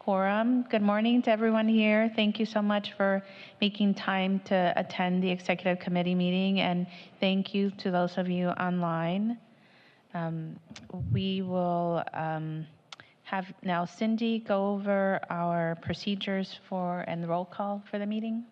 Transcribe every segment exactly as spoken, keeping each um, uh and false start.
quorum. Good morning to everyone here. Thank you so much for making time to attend the executive committee meeting, and thank you to those of you online. Um, we will um, have now Cindy go over our procedures for and the roll call for the meeting.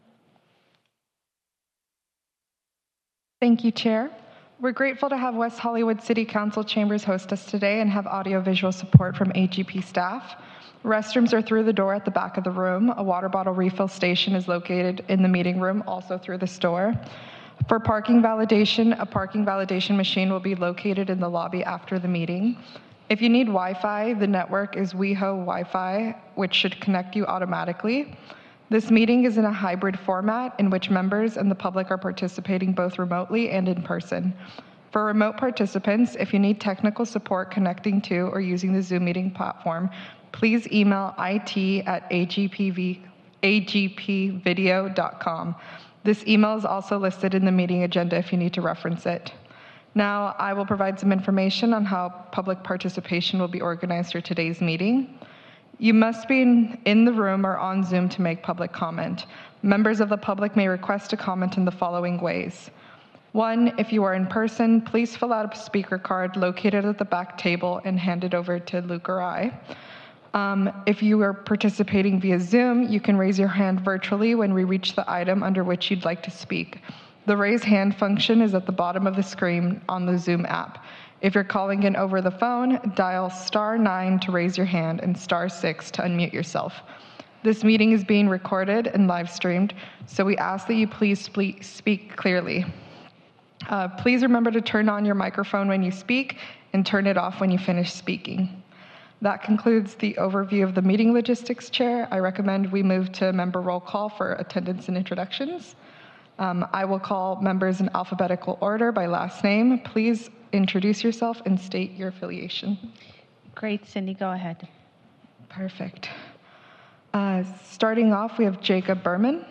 Thank you, Chair. We're grateful to have West Hollywood City Council Chambers host us today and have audiovisual support from A G P staff. Restrooms are through the door at the back of the room. A water bottle refill station is located in the meeting room, also through this door. For parking validation, a parking validation machine will be located in the lobby after the meeting. If you need Wi-Fi, the network is WeHo Wi-Fi, which should connect you automatically. This meeting is in a hybrid format in which members and the public are participating both remotely and in person. For remote participants, if you need technical support connecting to or using the Zoom meeting platform, please email it at a g p v a g p video dot com. This email is also listed in the meeting agenda if you need to reference it. Now, I will provide some information on how public participation will be organized for today's meeting. You must be in, in the room or on Zoom to make public comment. Members of the public may request a comment in the following ways. One, if you are in person, please fill out a speaker card located at the back table and hand it over to Luke or I. Um, if you are participating via Zoom, you can raise your hand virtually when we reach the item under which you'd like to speak. The raise hand function is at the bottom of the screen on the Zoom app. If you're calling in over the phone, dial star nine to raise your hand and star six to unmute yourself. This meeting is being recorded and live streamed, so we ask that you please speak clearly. Uh, please remember to turn on your microphone when you speak and turn it off when you finish speaking. That concludes the overview of the meeting logistics, Chair. I recommend we move to member roll call for attendance and introductions. Um, I will call members in alphabetical order by last name. Please introduce yourself and state your affiliation. Great, Cindy, go ahead. Perfect. Uh, starting off, we have Jacob Berman.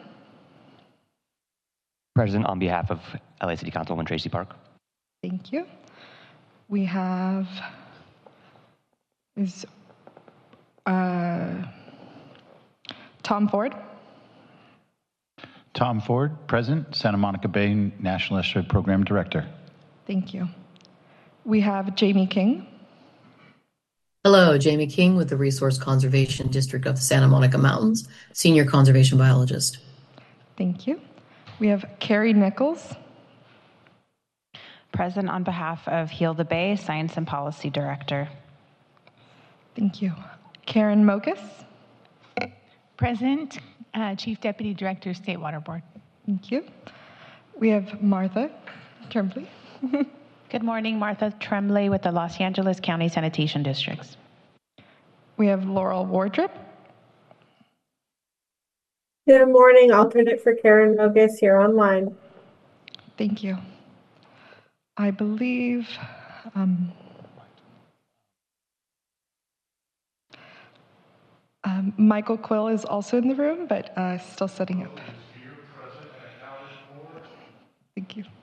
President on behalf of L A City Councilwoman Tracy Park. Thank you. We have is uh, Tom Ford. Tom Ford, President, Santa Monica Bay National Estuary Program Director. Thank you. We have Jamie King. Hello, Jamie King with the Resource Conservation District of the Santa Monica Mountains, Senior Conservation Biologist. Thank you. We have Carrie Nichols. Present on behalf of Heal the Bay, Science and Policy Director. Thank you. Karen Mokus. Present, uh, Chief Deputy Director, State Water Board. Thank you. We have Martha Tremblay. Good morning, Martha Tremblay with the Los Angeles County Sanitation Districts. We have Laurel Wardrop. Good morning, alternate for Karen Mogus here online. Thank you. I believe um, um, Michael Quill is also in the room, but uh, still setting up. Thank you.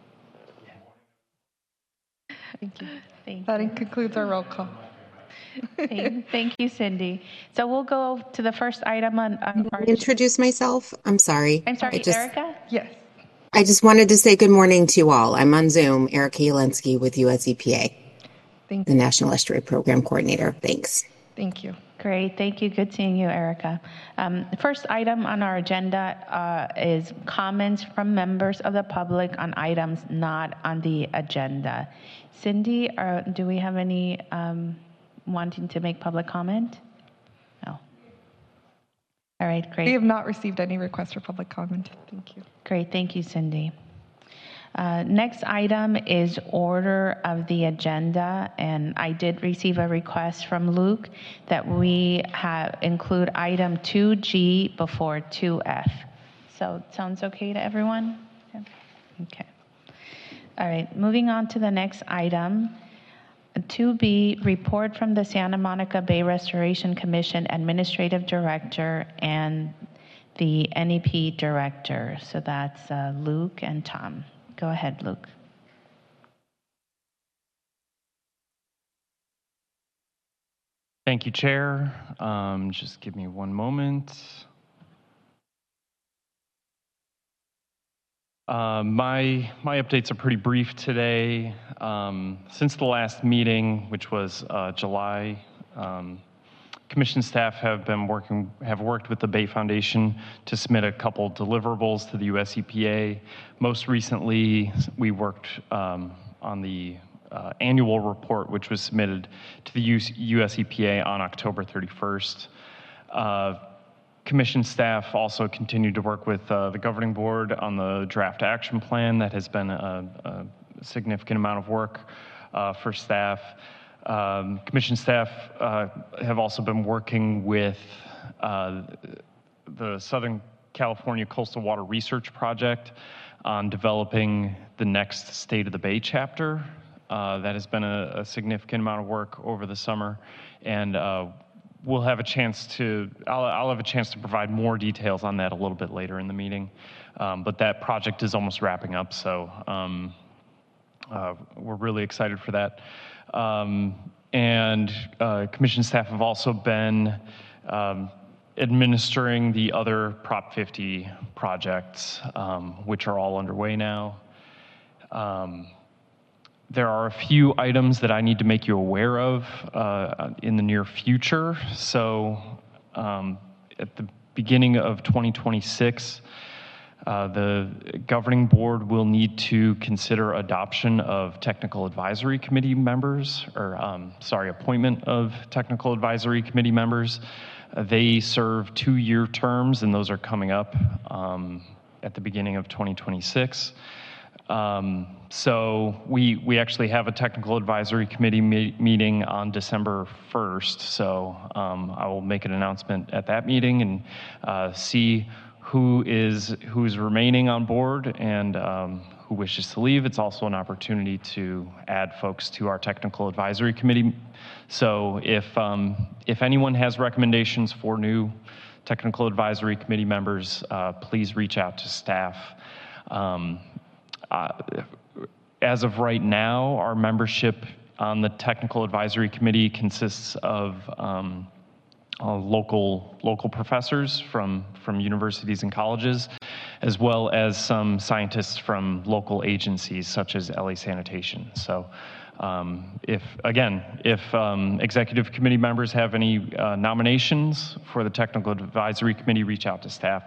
Thank you. Thank that you. concludes our roll call. Thank, thank you, Cindy. So we'll go to the first item on, on our... Introduce myself. I'm sorry. I'm sorry, just, Erica? Yes. I just wanted to say good morning to you all. I'm on Zoom, Erica Yelensky with U S E P A, Thank the you. National Estuary Program Coordinator. Thanks. Thank you. Great, thank you. Good seeing you, Erica. Um, the first item on our agenda uh, is comments from members of the public on items not on the agenda. Cindy, are, do we have any um, wanting to make public comment? No. All right, great. We have not received any requests for public comment. Thank you. Great, thank you, Cindy. Uh, next item is order of the agenda, and I did receive a request from Luke that we have include item two G before two F. So sounds okay to everyone? Okay. All right, moving on to the next item. two B, report from the Santa Monica Bay Restoration Commission Administrative Director and the N E P Director. So that's uh, Luke and Tom. Go ahead, Luke. Thank you, Chair. Um, just give me one moment. Uh, my, my updates are pretty brief today. Um, since the last meeting, which was uh, July, um, Commission staff have been working, have worked with the Bay Foundation to submit a couple deliverables to the U S E P A. Most recently, we worked um, on the uh, annual report, which was submitted to the U S E P A on October thirty-first. Uh, Commission staff also continued to work with uh, the governing board on the draft action plan. That has been a, a significant amount of work uh, for staff. Um, commission staff uh, have also been working with uh, the Southern California Coastal Water Research Project on developing the next State of the Bay chapter. Uh, that has been a, a significant amount of work over the summer, and uh, we'll have a chance to, I'll, I'll have a chance to provide more details on that a little bit later in the meeting. Um, but that project is almost wrapping up, so um, uh, we're really excited for that. Um, and uh, commission staff have also been um, administering the other Prop fifty projects, um, which are all underway now. Um, There are a few items that I need to make you aware of uh, in the near future. So um, at the beginning of twenty twenty-six, uh, the governing board will need to consider adoption of technical advisory committee members, or um, sorry, appointment of technical advisory committee members. Uh, they serve two-year terms, and those are coming up um, at the beginning of twenty twenty-six. Um, so we we actually have a technical advisory committee me meeting on December first. So um, I will make an announcement at that meeting and uh, see who is who's remaining on board and um, who wishes to leave. It's also an opportunity to add folks to our technical advisory committee. So if um, if anyone has recommendations for new technical advisory committee members, uh, please reach out to staff. Um, Uh, as of right now, our membership on the technical advisory committee consists of um, uh, local local professors from from universities and colleges, as well as some scientists from local agencies such as L A Sanitation. So, um, if again, if um, executive committee members have any uh, nominations for the technical advisory committee, reach out to staff.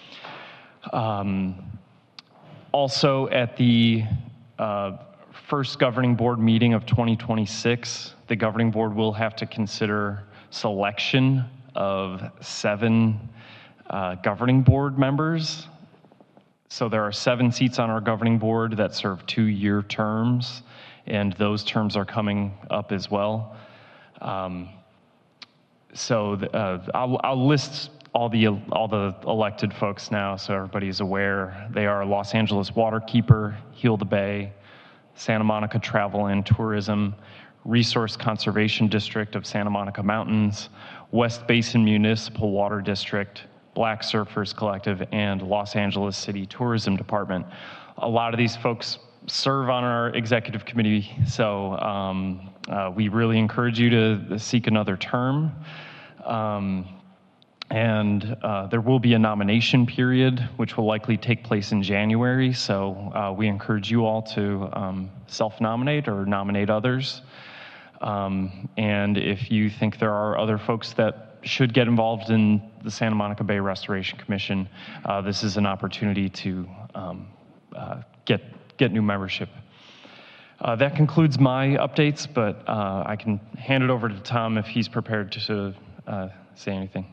Um, Also, at the uh, first governing board meeting of twenty twenty-six, the governing board will have to consider selection of seven uh, governing board members. So there are seven seats on our governing board that serve two-year terms, and those terms are coming up as well. Um, so the, uh, I'll, I'll list all the all the elected folks now, so everybody is aware. They are Los Angeles Waterkeeper, Heal the Bay, Santa Monica Travel and Tourism, Resource Conservation District of Santa Monica Mountains, West Basin Municipal Water District, Black Surfers Collective, and Los Angeles City Tourism Department. A lot of these folks serve on our executive committee, so um, uh, we really encourage you to seek another term. Um, And uh, there will be a nomination period, which will likely take place in January. So uh, we encourage you all to um, self-nominate or nominate others. Um, and if you think there are other folks that should get involved in the Santa Monica Bay Restoration Commission, uh, this is an opportunity to um, uh, get, get new membership. Uh, that concludes my updates, but uh, I can hand it over to Tom if he's prepared to uh, say anything.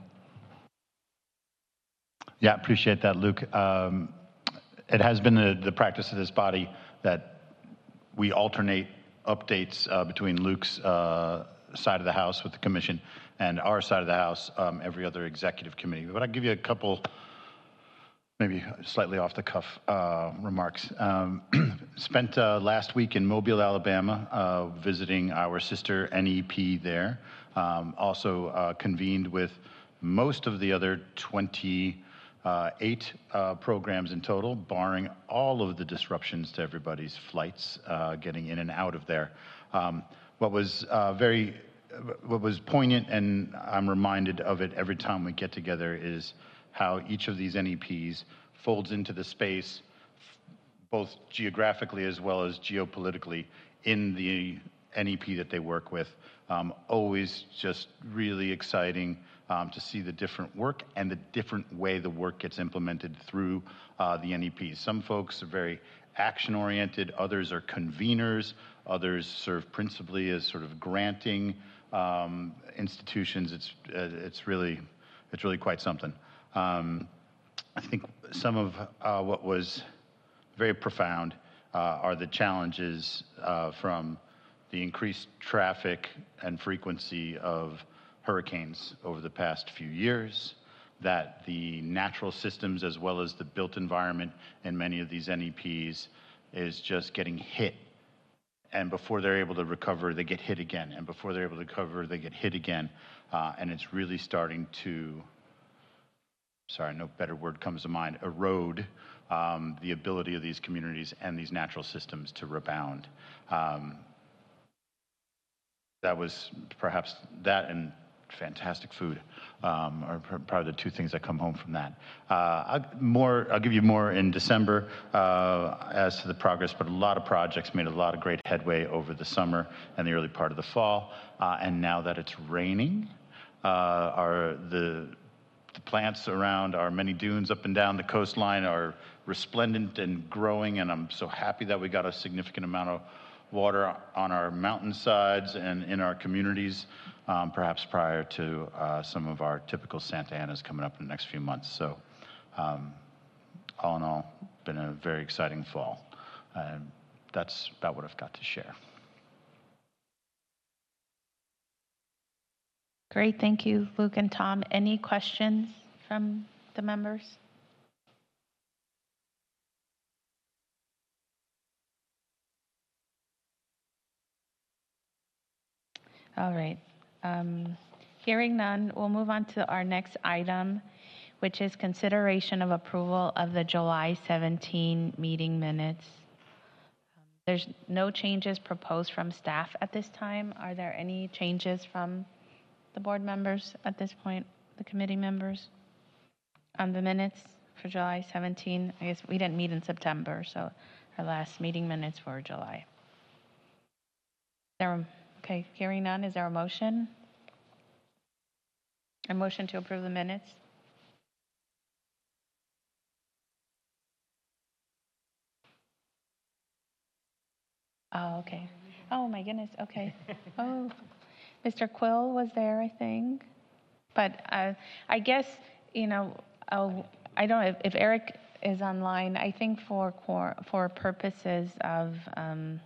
Yeah, appreciate that, Luke. Um, it has been the, the practice of this body that we alternate updates uh, between Luke's uh, side of the house with the commission and our side of the house um, every other executive committee. But I'll give you a couple, maybe slightly off the cuff uh, remarks. Um, spent uh, last week in Mobile, Alabama, uh, visiting our sister N E P there. Um, also uh, convened with most of the other twenty Uh, eight uh, programs in total, barring all of the disruptions to everybody's flights uh, getting in and out of there. Um, what was uh, very what was poignant, and I'm reminded of it every time we get together, is how each of these N E Ps folds into the space, both geographically as well as geopolitically, in the N E P that they work with. Um, always just really exciting um, to see the different work and the different way the work gets implemented through uh, the N E Ps. Some folks are very action-oriented, others are conveners, others serve principally as sort of granting um, institutions. It's uh, it's really it's really quite something. Um, I think some of uh, what was very profound uh, are the challenges uh, from the increased traffic and frequency of hurricanes over the past few years, that the natural systems as well as the built environment in many of these N E Ps is just getting hit. And before they're able to recover, they get hit again. And before they're able to recover, they get hit again. Uh, and it's really starting to, sorry, no better word comes to mind, erode um, the ability of these communities and these natural systems to rebound. Um, that was perhaps that and fantastic food um, are probably the two things that come home from that. Uh, I'll, more, I'll give you more in December uh, as to the progress, but a lot of projects made a lot of great headway over the summer and the early part of the fall. Uh, and now that it's raining, uh, are the, the plants around our many dunes up and down the coastline are resplendent and growing, and I'm so happy that we got a significant amount of water on our mountainsides and in our communities, um, perhaps prior to uh, some of our typical Santa Anas coming up in the next few months. So um, all in all, been a very exciting fall. And that's about what I've got to share. Great, thank you, Luke and Tom. Any questions from the members? All right. Um, hearing none, we'll move on to our next item, which is consideration of approval of the July seventeenth meeting minutes. Um, there's no changes proposed from staff at this time. Are there any changes from the board members at this point, the committee members, on the minutes for July seventeenth? I guess we didn't meet in September, so our last meeting minutes were July. There. Okay, hearing none, is there a motion? A motion to approve the minutes? Oh, okay. Oh, my goodness, okay. Oh, Mister Quill was there, I think. But uh, I guess, you know, I'll, I don't know if, if Eric is online. I think for, for purposes of um,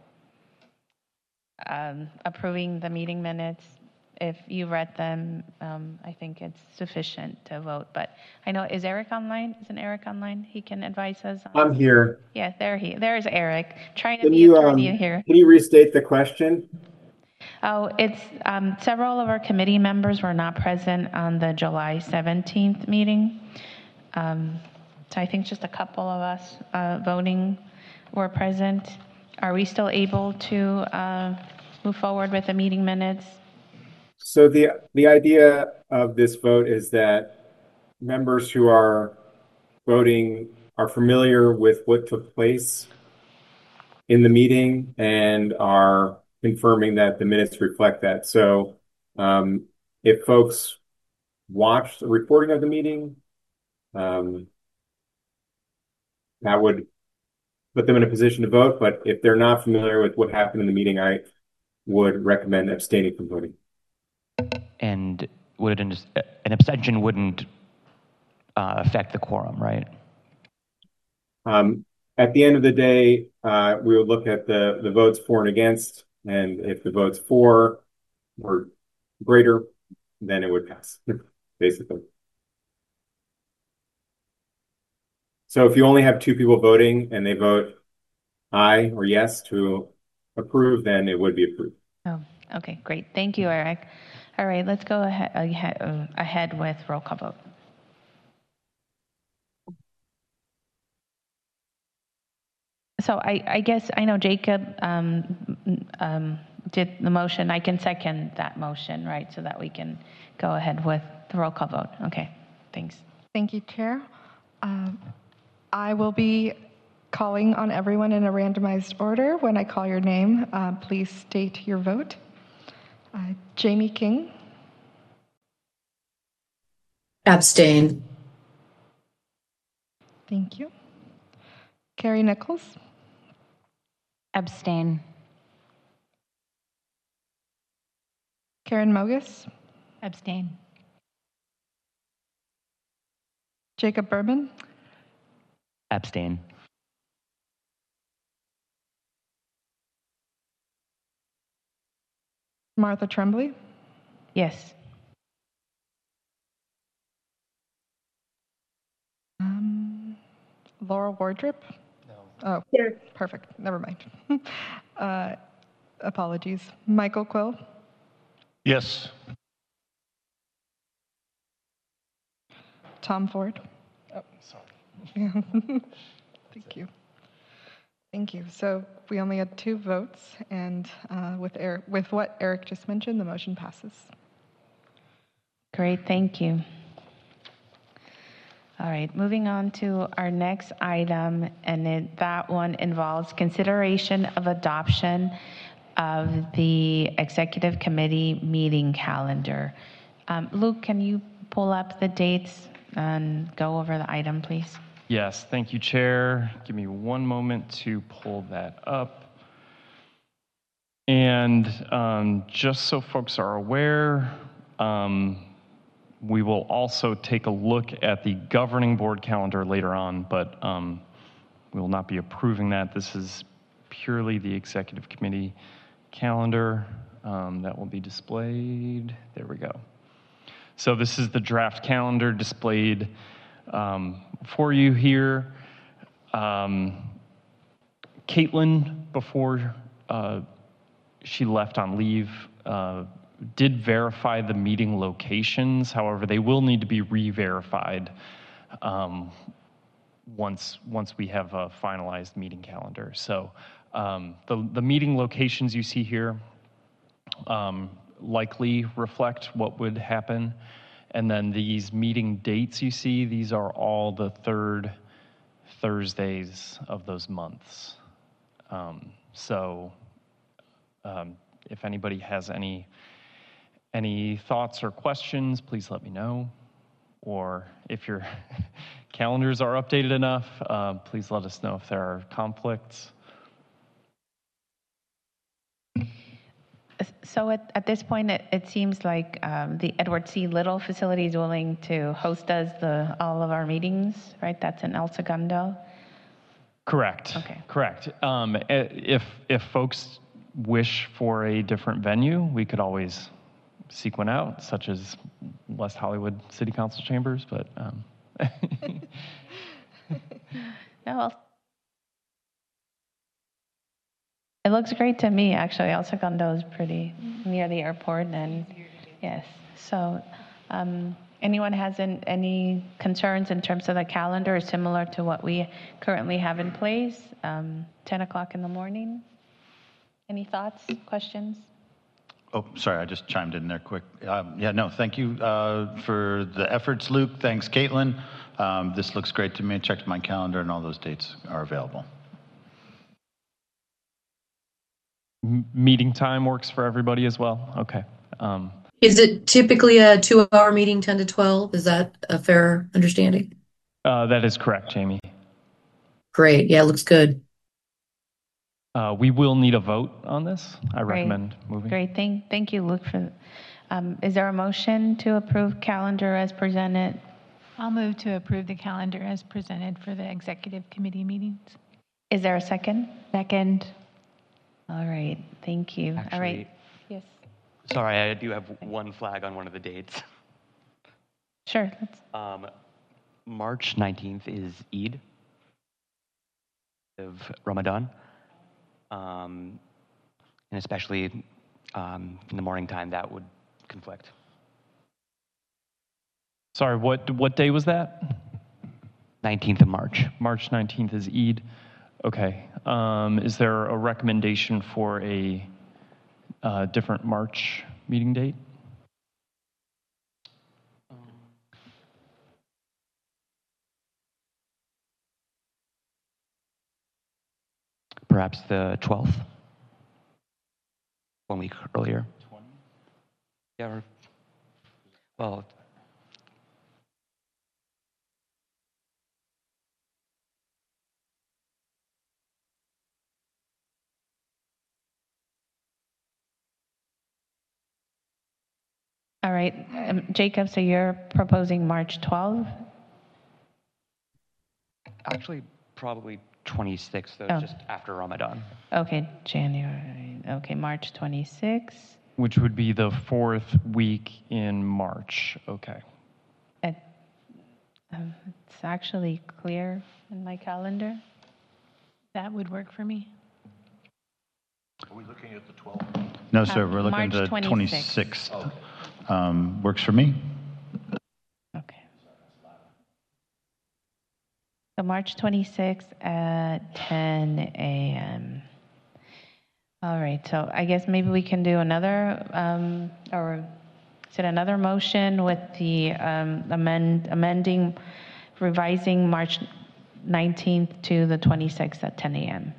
Um, approving the meeting minutes, if you read them, um, I think it's sufficient to vote. But I know, is Eric online? Isn't Eric online? He can advise us. On... I'm here. Yeah, there he. There's Eric. Trying to Can be you, attorney um, here. Can you restate the question? Oh, it's um, several of our committee members were not present on the July seventeenth meeting. Um, so I think just a couple of us uh, voting were present. Are we still able to uh, move forward with the meeting minutes? So the the idea of this vote is that members who are voting are familiar with what took place in the meeting and are confirming that the minutes reflect that. So um, if folks watched the recording of the meeting, um, that would put them in a position to vote. But if they're not familiar with what happened in the meeting, I would recommend abstaining from voting. And would an, an abstention wouldn't uh, affect the quorum, right? Um, at the end of the day, uh, we would look at the, the votes for and against, and if the votes for were greater, then it would pass, basically. So if you only have two people voting and they vote aye or yes to approve, then it would be approved. Oh, okay, great. Thank you, Eric. All right, let's go ahead, ahead, ahead with roll call vote. So I, I guess I know Jacob um, um, did the motion, I can second that motion, right? So that we can go ahead with the roll call vote. Okay, thanks. Thank you, Chair. Um, I will be calling on everyone in a randomized order. When I call your name, uh, please state your vote. Uh, Jamie King, Abstain. thank you. Carrie Nichols, Abstain. Karen Mogus, Abstain. Jacob Berman, Abstain. Martha Tremblay, Yes. um, Laurel Wardrip. No. Oh, Here. perfect. Never mind. uh, apologies. Michael Quill, Yes. Tom Ford. Oh, sorry. Yeah. Thank you. Thank you. So we only had two votes, and uh, with Eric, with what Eric just mentioned, the motion passes. Great, thank you. All right, moving on to our next item, and it, that one involves consideration of adoption of the executive committee meeting calendar. Um, Luke, can you pull up the dates and go over the item, please? Yes, thank you, Chair. Give me one moment to pull that up. And um, just so folks are aware, um, we will also take a look at the governing board calendar later on, but um, we will not be approving that. This is purely the executive committee calendar um, that will be displayed. There we go. So this is the draft calendar displayed um, for you here. Um, Caitlin, before uh, she left on leave, uh, did verify the meeting locations. However, they will need to be re-verified um, once once we have a finalized meeting calendar. So um, the, the meeting locations you see here um, likely reflect what would happen. And then these meeting dates you see, these are all the third Thursdays of those months. Um, so um, if anybody has any any thoughts or questions, please let me know. Or if your calendars are updated enough, uh, please let us know if there are conflicts. So at, at this point, it, it seems like um, the Edward C. Little facility is willing to host us the all of our meetings, right? That's in El Segundo. Correct. Okay. Correct. Um, if if folks wish for a different venue, we could always seek one out, such as West Hollywood City Council chambers. But um. no, I'll It looks great to me, actually. El Segundo is pretty near the airport, and yes. So, um, anyone has an, any concerns in terms of the calendar, similar to what we currently have in place? Um, ten o'clock in the morning. Any thoughts, questions? Oh, sorry, I just chimed in there quick. Um, yeah, no, thank you uh, for the efforts, Luke. Thanks, Caitlin. Um, this looks great to me. I checked my calendar, and all those dates are available. Meeting time works for everybody as well? Okay. Um, Is it typically a two-hour meeting, ten to twelve? Is that a fair understanding? uh, that is correct, Jamie. Great. Yeah, looks good. Uh, we will need a vote on this. I Great. recommend moving. Great. Thank, thank you, Luke. For, um, is there a motion to approve calendar as presented? I'll move to approve the calendar as presented for the executive committee meetings. Is there a second? Second. All right. Thank you. Actually, All right. Yes. Sorry, I do have one flag on one of the dates. Sure. Let's, Um, March nineteenth is Eid of Ramadan. Um, and especially um, in the morning time, that would conflict. Sorry, what what day was that? nineteenth of March. March nineteenth is Eid. Okay. Um, is there a recommendation for a a different March meeting date? Perhaps the twelfth? One week earlier. Yeah. Or, well, All right, um, Jacob, so you're proposing March twelfth? actually, probably twenty-sixth, though, Oh. just after Ramadan. Okay, January, okay, March twenty-sixth. Which would be the fourth week in March. Okay. It, um, It's actually clear in my calendar. That would work for me. Are we looking at the twelfth? No, sir, Uh, we're looking March at the twenty-sixth. twenty-sixth. Um, Works for me. Okay. So March twenty-sixth at ten a m All right, so I guess maybe we can do another, um, or is it another motion with the um, amend, amending, revising March nineteenth to the twenty-sixth at ten a m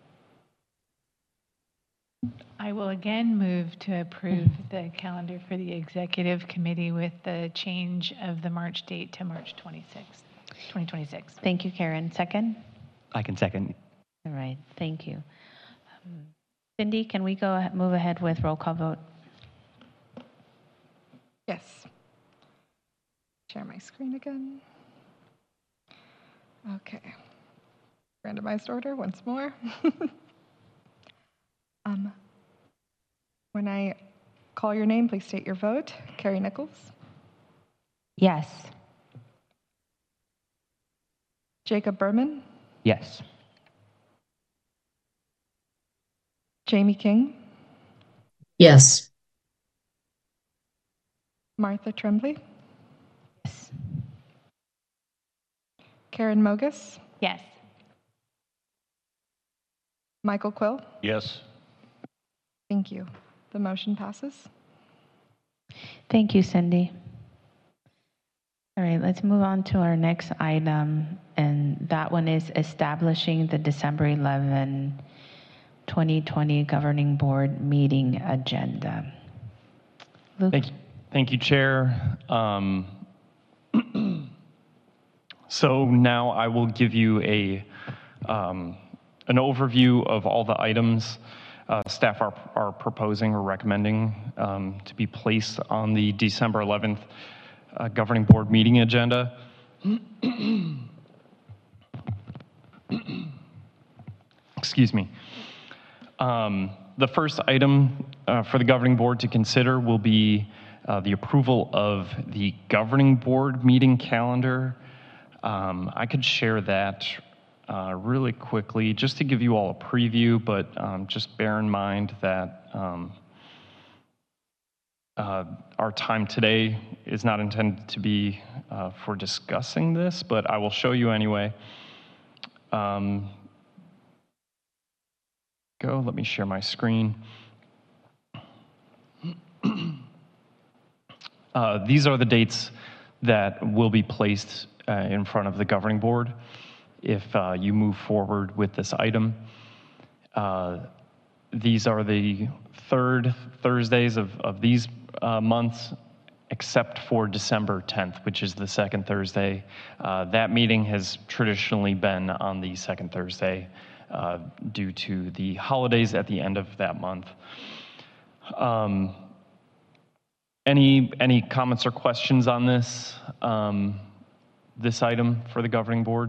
I will again move to approve the calendar for the executive committee with the change of the March date to March twenty-sixth, twenty twenty-six. Thank you, Karen. Second? I can second. All right, thank you. Um, Cindy, can we go, ahe- move ahead with roll call vote? Yes. Share my screen again. Okay. Randomized order once more. um, when I call your name, please state your vote. Carrie Nichols, Yes. Jacob Berman, Yes. Jamie King, Yes. Martha Tremblay, Yes. Karen Mogus, Yes. Michael Quill. Yes. Thank you. The motion passes. Thank you, Cindy. All right, let's move on to our next item, and that one is establishing the December eleventh, twenty twenty Governing Board meeting agenda. Luke? Thank you, Thank you, Chair. Um, so now I will give you a um, an overview of all the items uh, staff are, are proposing or recommending um, to be placed on the December eleventh uh, Governing Board meeting agenda. Excuse me. Um, the first item uh, for the Governing Board to consider will be uh, the approval of the Governing Board meeting calendar. Um, I could share that uh, really quickly just to give you all a preview, but um, just bear in mind that um, uh, our time today is not intended to be uh, for discussing this, but I will show you anyway. Um, go, let me share my screen. Uh, these are the dates that will be placed uh, in front of the Governing Board if uh, you move forward with this item. Uh, these are the third Thursdays of, of these uh, months, except for December tenth, which is the second Thursday. Uh, that meeting has traditionally been on the second Thursday uh, due to the holidays at the end of that month. Um, Any any comments or questions on this um, this item for the Governing Board?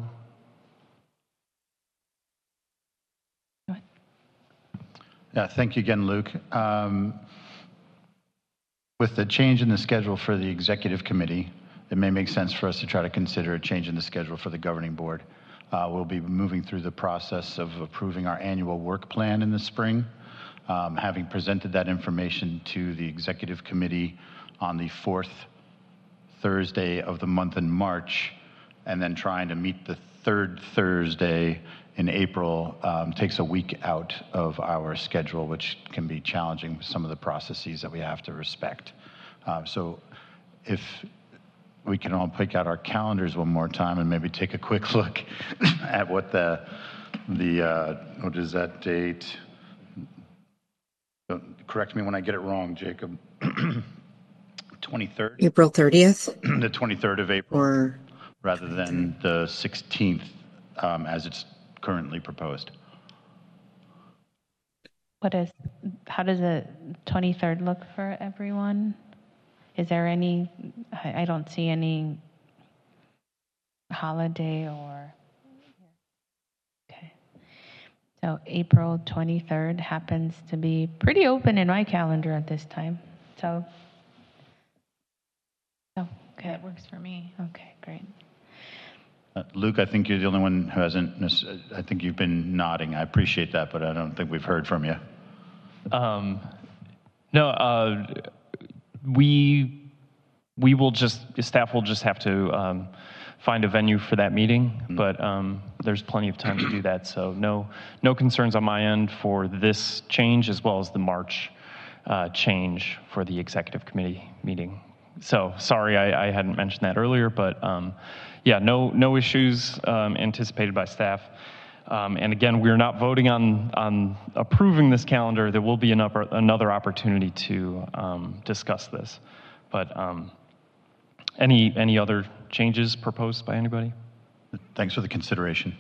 Yeah, thank you again, Luke. Um, with the change in the schedule for the Executive Committee, it may make sense for us to try to consider a change in the schedule for the Governing Board. Uh, we'll be moving through the process of approving our annual work plan in the spring. Um, having presented that information to the Executive Committee on the fourth Thursday of the month in March, and then trying to meet the third Thursday in April um, takes a week out of our schedule, which can be challenging with some of the processes that we have to respect. Uh, so if we can all pick out our calendars one more time and maybe take a quick look at what the, the uh, what is that date? Don't correct me when I get it wrong, Jacob. twenty-third? April thirtieth? The twenty-third of April. Or rather than the sixteenth um, as it's currently proposed. What is, how does the twenty-third look for everyone? Is there any, I I don't see any holiday or, okay. So April twenty-third happens to be pretty open in my calendar at this time. So, oh, okay. That works for me. Okay, great. Uh, Luke, I think you're the only one who hasn't, necess- I think you've been nodding. I appreciate that, but I don't think we've heard from you. Um, no, uh, we we will just, staff will just have to um, find a venue for that meeting, mm-hmm. but um, there's plenty of time to do that. So no no concerns on my end for this change, as well as the March uh, change for the executive committee meeting. So sorry, I, I hadn't mentioned that earlier, but um, yeah, no no issues um, anticipated by staff. Um, and again, we're not voting on on approving this calendar. There will be another another opportunity to um, discuss this. But um, any any other changes proposed by anybody? Thanks for the consideration.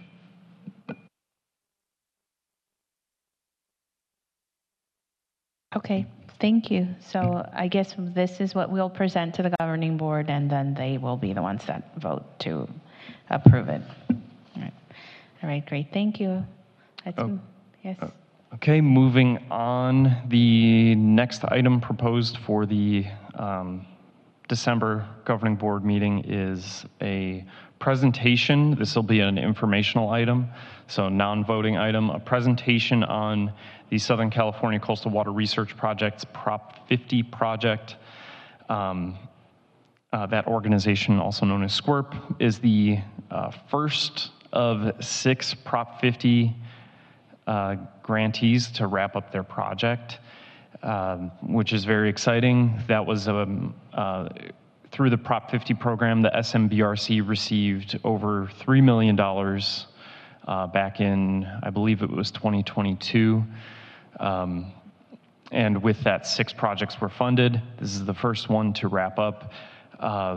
Okay, thank you. So I guess this is what we'll present to the governing board, and then they will be the ones that vote to approve it. All right, All right great. Thank you. That's, oh. Yes. Oh. Okay, moving on. The next item proposed for the um, December governing board meeting is a presentation. This will be an informational item, so non-voting item, a presentation on the Southern California Coastal Water Research Project's Prop fifty project. Um, uh, that organization, also known as SQUIRP, is the uh, first of six Prop fifty uh, grantees to wrap up their project, um, which is very exciting. That was um, uh, through the Prop fifty program, the S M B R C received over three million dollars uh, back in, I believe it was twenty twenty-two. Um, and with that, six projects were funded. This is the first one to wrap up. Uh,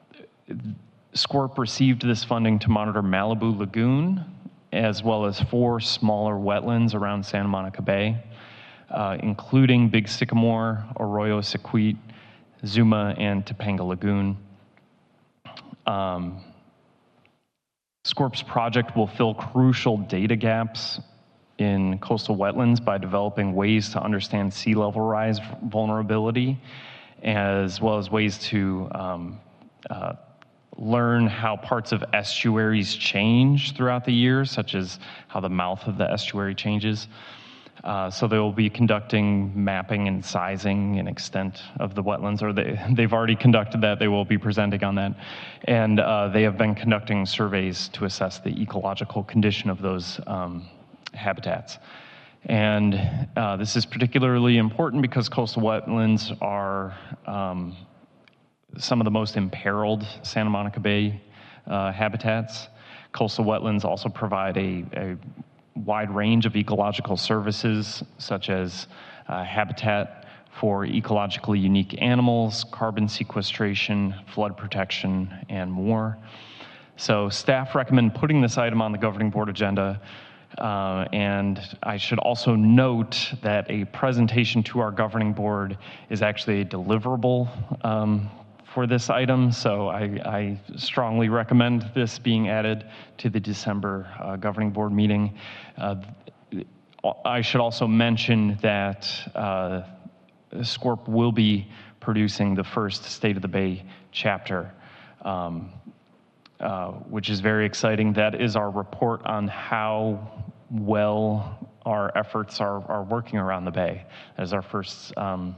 SQUIRP received this funding to monitor Malibu Lagoon, as well as four smaller wetlands around Santa Monica Bay, uh, including Big Sycamore, Arroyo Sequite, Zuma, and Topanga Lagoon. Um, SQUIRP's project will fill crucial data gaps in coastal wetlands by developing ways to understand sea level rise vulnerability, as well as ways to um, uh, learn how parts of estuaries change throughout the year, such as how the mouth of the estuary changes. Uh, so they will be conducting mapping and sizing and extent of the wetlands, or they, they've already conducted that. They will be presenting on that. And uh, they have been conducting surveys to assess the ecological condition of those um, habitats. And uh, this is particularly important because coastal wetlands are um, some of the most imperiled Santa Monica Bay uh, habitats. Coastal wetlands also provide a, a wide range of ecological services, such as uh, habitat for ecologically unique animals, carbon sequestration, flood protection, and more. So staff recommend putting this item on the governing board agenda. Uh, and I should also note that a presentation to our governing board is actually a deliverable um, for this item, so I, I strongly recommend this being added to the December uh, governing board meeting. Uh, I should also mention that uh, SQUIRP will be producing the first State of the Bay chapter, um, uh, which is very exciting. That is our report on how well our efforts are, are working around the Bay. That is our first um,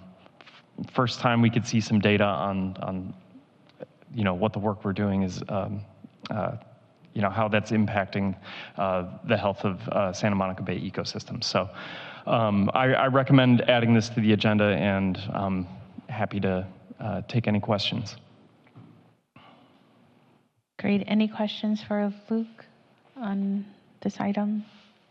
first time we could see some data on, on you know, what the work we're doing is um, uh, you know, how that's impacting uh, the health of uh, Santa Monica Bay ecosystem. So um, I, I recommend adding this to the agenda, and I'm happy to uh, take any questions. Great. Any questions for Luke on this item?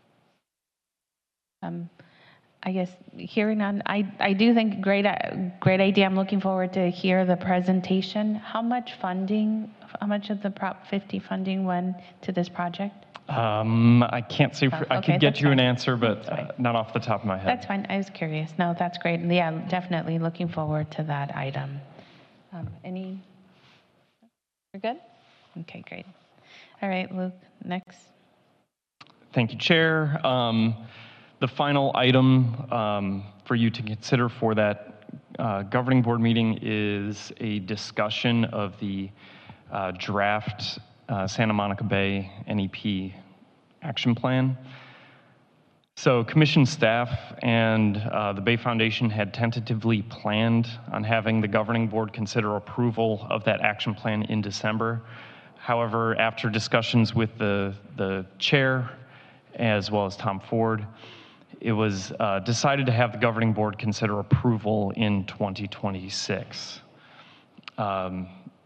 Um, I guess hearing on, I, I do think great, great idea. I'm looking forward to hear the presentation. How much funding, how much of the Prop fifty funding went to this project? Um, I can't say, for, Oh, I okay, could get that's you an fine. answer, but uh, not off the top of my head. That's fine. I was curious. No, that's great. And yeah, definitely looking forward to that item. Um, any, we're good? Okay, great. All right, Luke, next. Thank you, Chair. Um, the final item um, for you to consider for that uh, governing board meeting is a discussion of the uh, draft uh, Santa Monica Bay N E P action plan. So Commission staff and uh, the Bay Foundation had tentatively planned on having the governing board consider approval of that action plan in December. However, after discussions with the, the chair, as well as Tom Ford, it was uh, decided to have the governing board consider approval in twenty twenty-six. Um,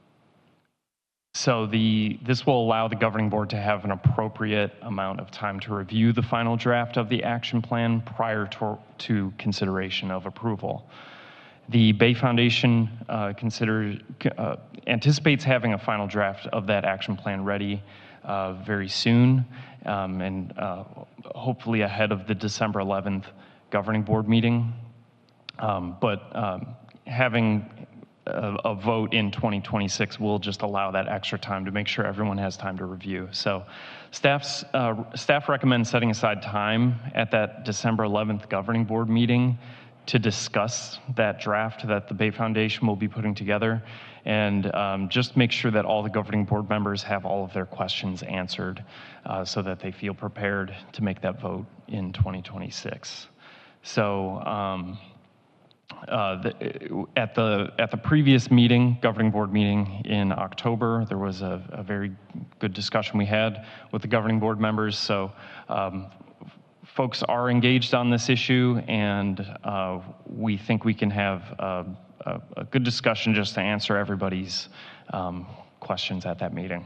so the, this will allow the governing board to have an appropriate amount of time to review the final draft of the action plan prior to, to consideration of approval. The Bay Foundation uh, consider, uh, anticipates having a final draft of that action plan ready uh, very soon, um, and uh, hopefully ahead of the December eleventh governing board meeting. Um, but um, having a, a vote in twenty twenty-six will just allow that extra time to make sure everyone has time to review. So staff's, uh, staff recommends setting aside time at that December eleventh governing board meeting to discuss that draft that the Bay Foundation will be putting together, and um, just make sure that all the governing board members have all of their questions answered uh, so that they feel prepared to make that vote in twenty twenty-six. So um, uh, the, at the at the previous meeting, governing board meeting in October, there was a, a very good discussion we had with the governing board members. So um, folks are engaged on this issue, and uh, we think we can have a, a, a good discussion just to answer everybody's um, questions at that meeting.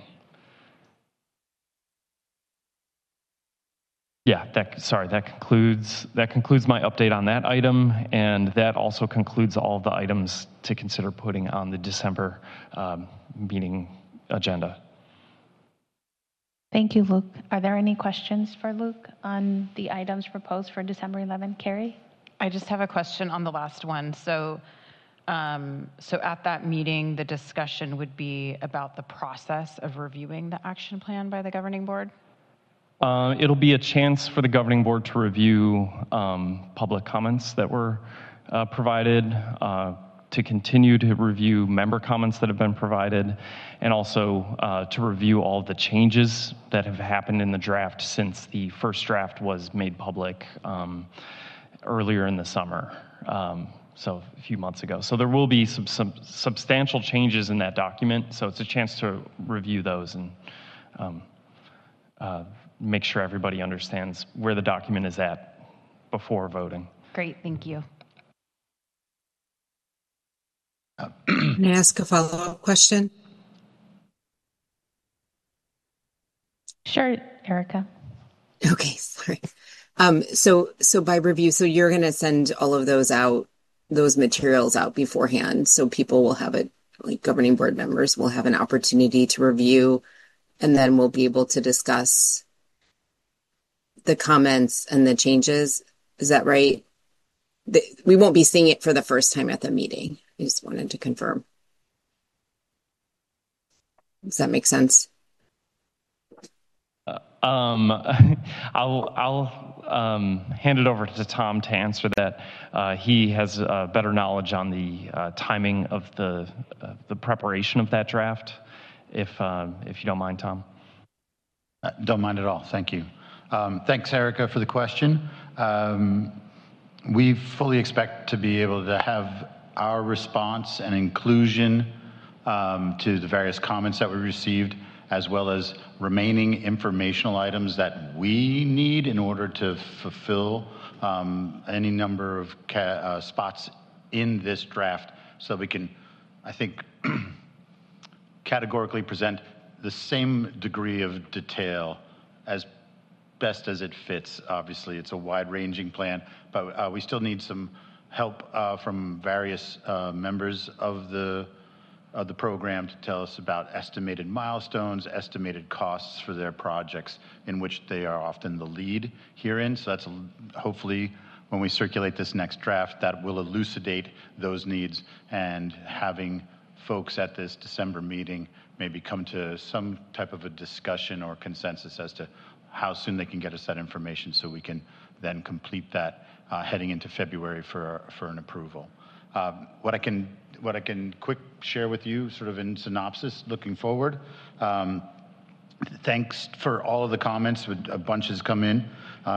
Yeah, that, sorry, that concludes, that concludes my update on that item, and that also concludes all of the items to consider putting on the December um, meeting agenda. Thank you, Luke. Are there any questions for Luke on the items proposed for December eleventh? Carrie? I just have a question on the last one. So, um, so at that meeting, the discussion would be about the process of reviewing the action plan by the governing board? Uh, it'll be a chance for the governing board to review um, public comments that were uh, provided, uh, to continue to review member comments that have been provided, and also uh, to review all the changes that have happened in the draft since the first draft was made public um, earlier in the summer, um, so a few months ago. So there will be some, some substantial changes in that document, so it's a chance to review those and um, uh, make sure everybody understands where the document is at before voting. Great, thank you. Can I ask a follow-up question? Sure, Erica. Okay, sorry. Um, so, so by review, so you're going to send all of those out, those materials out beforehand, so people will have it, like governing board members will have an opportunity to review, and then we'll be able to discuss the comments and the changes. Is that right? The, we won't be seeing it for the first time at the meeting. I just wanted to confirm. Does that make sense? Uh, um, I'll, I'll um, hand it over to Tom to answer that. Uh, he has uh, better knowledge on the uh, timing of the uh, the preparation of that draft. If uh, if you don't mind, Tom. Uh, don't mind at all. Thank you. Um, thanks, Erica, for the question. Um, we fully expect to be able to have our response and inclusion um, to the various comments that we received as well as remaining informational items that we need in order to fulfill um, any number of ca uh, spots in this draft, so we can, I think, categorically present the same degree of detail as best as it fits. Obviously, it's a wide-ranging plan, but uh, we still need some help uh, from various uh, members of the of the program to tell us about estimated milestones, estimated costs for their projects, in which they are often the lead herein. So that's a, hopefully when we circulate this next draft, that will elucidate those needs, and having folks at this December meeting maybe come to some type of a discussion or consensus as to how soon they can get us that information, so we can then complete that uh, heading into February for for an approval. Um, what I can what I can quick share with you, sort of in synopsis, looking forward. Um, thanks for all of the comments. A bunch has come in.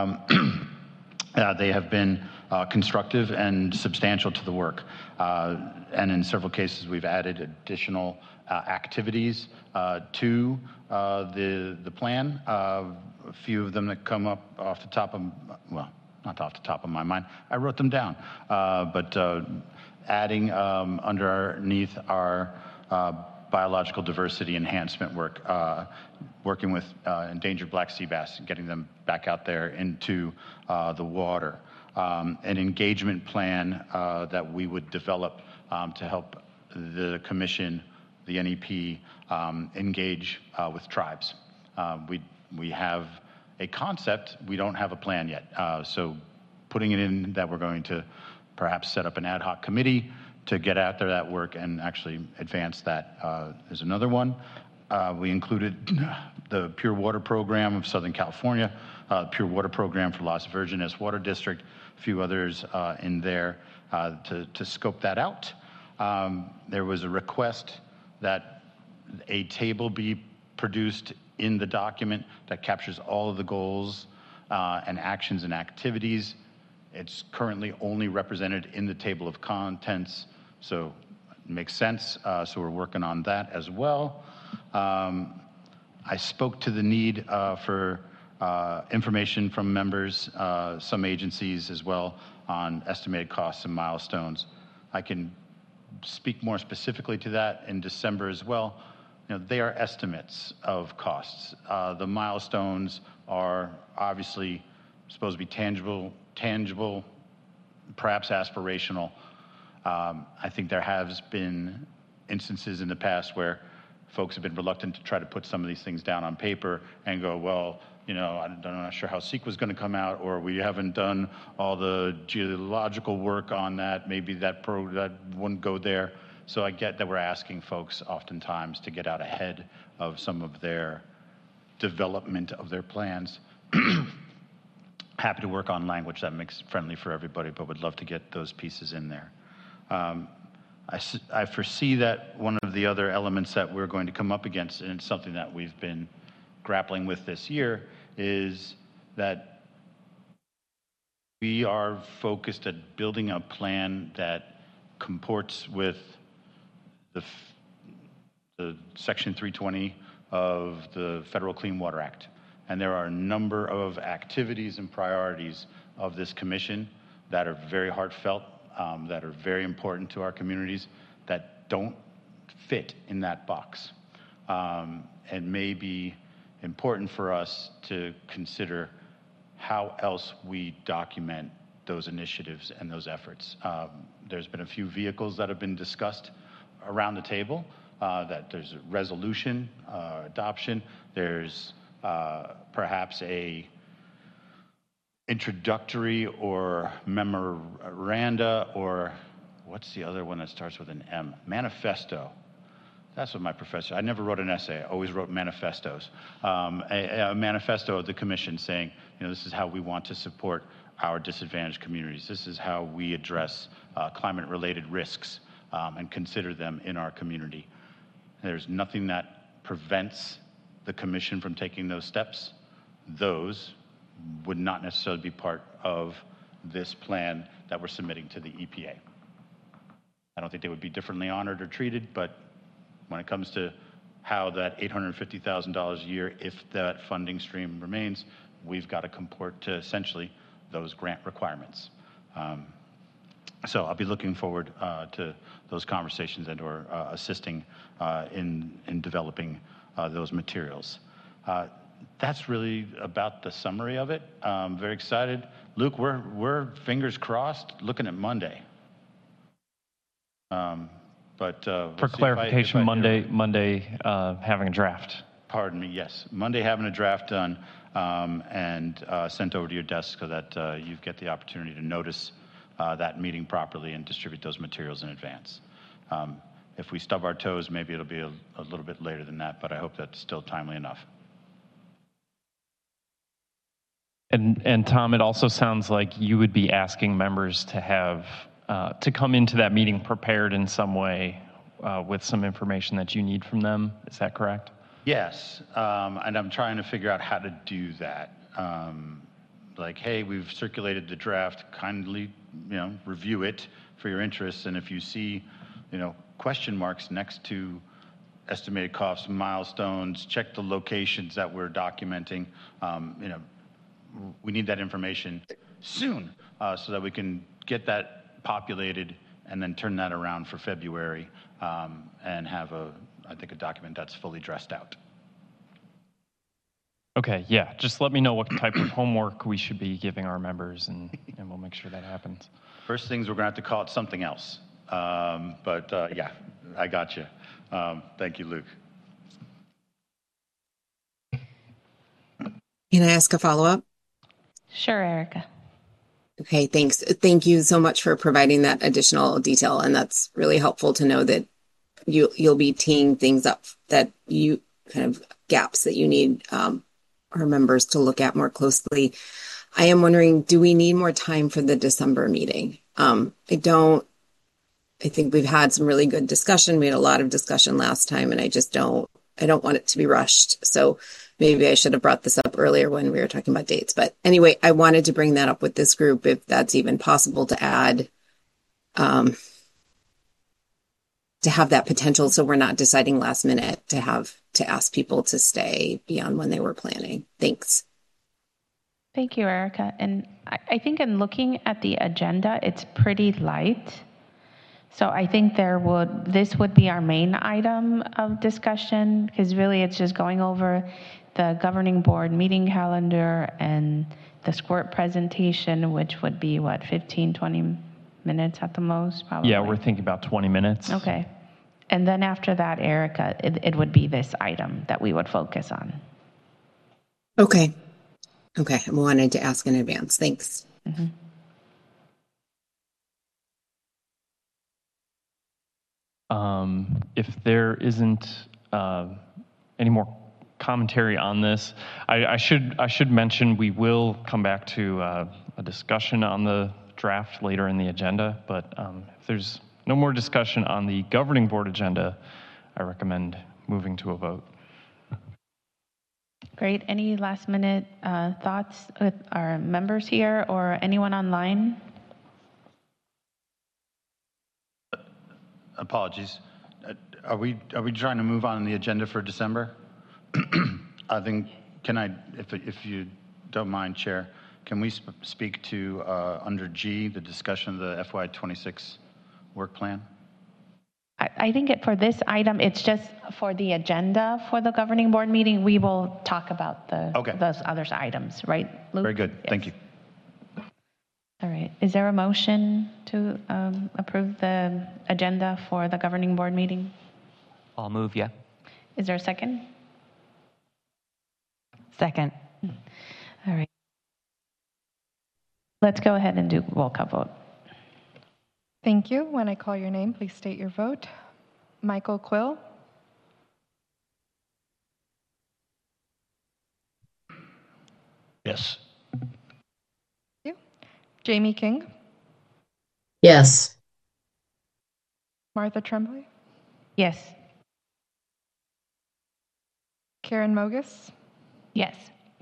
Um, uh, they have been uh, constructive and substantial to the work, uh, and in several cases, we've added additional uh, activities uh, to uh, the the plan. Uh, a few of them that come up off the top of well. Not off the top of my mind. I wrote them down, uh, but uh, adding um, underneath our uh, biological diversity enhancement work, uh, working with uh, endangered black sea bass, and getting them back out there into uh, the water. Um, an engagement plan uh, that we would develop um, to help the commission, the N E P, um, engage uh, with tribes. Uh, we we have a concept, we don't have a plan yet. Uh, so putting it in that we're going to perhaps set up an ad hoc committee to get after that work and actually advance that uh, is another one. Uh, we included the Pure Water Program of Southern California, uh, Pure Water Program for Las Virgenes Water District, a few others uh, in there uh, to, to scope that out. Um, there was a request that a table be produced in the document that captures all of the goals uh, and actions and activities. It's currently only represented in the table of contents, so it makes sense. Uh, so we're working on that as well. Um, I spoke to the need uh, for uh, information from members, uh, some agencies as well, on estimated costs and milestones. I can speak more specifically to that in December as well. You know, they are estimates of costs. Uh, the milestones are obviously supposed to be tangible, tangible, perhaps aspirational. Um, I think there has been instances in the past where folks have been reluctant to try to put some of these things down on paper and go, well, you know, I'm not sure how SEQA is going to come out, or we haven't done all the geological work on that. Maybe that pro that wouldn't go there. So I get that we're asking folks oftentimes to get out ahead of some of their development of their plans. Happy to work on language that makes it friendly for everybody, but would love to get those pieces in there. Um, I, I foresee that one of the other elements that we're going to come up against, and it's something that we've been grappling with this year, is that we are focused at building a plan that comports with the, the Section three twenty of the Federal Clean Water Act. And there are a number of activities and priorities of this commission that are very heartfelt, um, that are very important to our communities, that don't fit in that box. Um, and may be important for us to consider how else we document those initiatives and those efforts. Um, there's been a few vehicles that have been discussed around the table, uh, that there's a resolution, uh, adoption, there's uh, perhaps a introductory or memoranda, or what's the other one that starts with an M? Manifesto. That's what my professor, I never wrote an essay, I always wrote manifestos. Um, a, a manifesto of the commission saying, you know, this is how we want to support our disadvantaged communities. This is how we address uh, climate-related risks um, and consider them in our community. There's nothing that prevents the commission from taking those steps. Those would not necessarily be part of this plan that we're submitting to the E P A. I don't think they would be differently honored or treated, but when it comes to how that eight hundred fifty thousand dollars a year, if that funding stream remains, we've got to comport to essentially those grant requirements. Um, so I'll be looking forward uh, to those conversations and or uh, assisting uh, in, in developing uh, those materials. Uh, that's really about the summary of it. Um, very excited. Luke, we're, we're fingers crossed looking at Monday. Um, but uh, we'll For see if I- clarification, if I hear- Monday, Monday uh, having a draft. Pardon me, yes. Monday having a draft done um, and uh, sent over to your desk so that uh, you get the opportunity to notice uh, that meeting properly and distribute those materials in advance. Um, if we stub our toes, maybe it'll be a, a little bit later than that, but I hope that's still timely enough. And, and Tom, it also sounds like you would be asking members to have, uh, to come into that meeting prepared in some way uh, with some information that you need from them. Is that correct? Yes, um, and I'm trying to figure out how to do that. Um, like, hey, we've circulated the draft, kindly, you know, review it for your interests, and if you see, you know, question marks next to estimated costs, milestones, check the locations that we're documenting, um, you know, we need that information soon uh, so that we can get that populated and then turn that around for February um, and have a, I think, a document that's fully dressed out. Okay, yeah, just let me know what type of homework we should be giving our members, and, and we'll make sure that happens. First things, we're going to have to call it something else. Um, but uh, yeah, I got you. Um, thank you, Luke. Can I ask a follow-up? Sure, Erica. Okay, thanks. Thank you so much for providing that additional detail, and that's really helpful to know that you you'll be teeing things up that you kind of gaps that you need um, our members to look at more closely. I am wondering, do we need more time for the December meeting? Um, I don't. I think we've had some really good discussion. We had a lot of discussion last time, and I just don't. I don't want it to be rushed. So maybe I should have brought this up earlier when we were talking about dates. But anyway, I wanted to bring that up with this group, if that's even possible to add, um, to have that potential. So we're not deciding last minute to have to ask people to stay beyond when they were planning. Thanks. Thank you, Erica. And I, I think in looking at the agenda, it's pretty light. So I think there would, this would be our main item of discussion, because really it's just going over the governing board meeting calendar and the squirt presentation, which would be what, fifteen, twenty minutes at the most, probably? Yeah, we're thinking about twenty minutes. Okay. And then after that, Erica, it, it would be this item that we would focus on. Okay. Okay. I wanted to ask in advance. Thanks. Mm-hmm. Um, if there isn't uh, any more commentary on this, I, I should I should mention we will come back to uh, a discussion on the draft later in the agenda. But um, if there's no more discussion on the governing board agenda, I recommend moving to a vote. Great. Any last minute uh, thoughts with our members here or anyone online? Apologies. Uh, Are we, are we trying to move on the agenda for December? I think, can I, if, if you don't mind, Chair, can we sp- speak to, uh, under G, the discussion of the F Y twenty-six work plan? I, I think it, for this item, it's just for the agenda for the governing board meeting. We will talk about the Okay. those other items, right, Luke? Very good. Yes. Thank you. All right. Is there a motion to um, approve the agenda for the governing board meeting? I'll move, yeah. Is there a second? Second. All right. Let's go ahead and do roll call vote. Thank you. When I call your name, please state your vote. Michael Quill. Yes. Thank you. Jamie King. Yes. Martha Tremblay. Yes. Karen Mogus. Yes.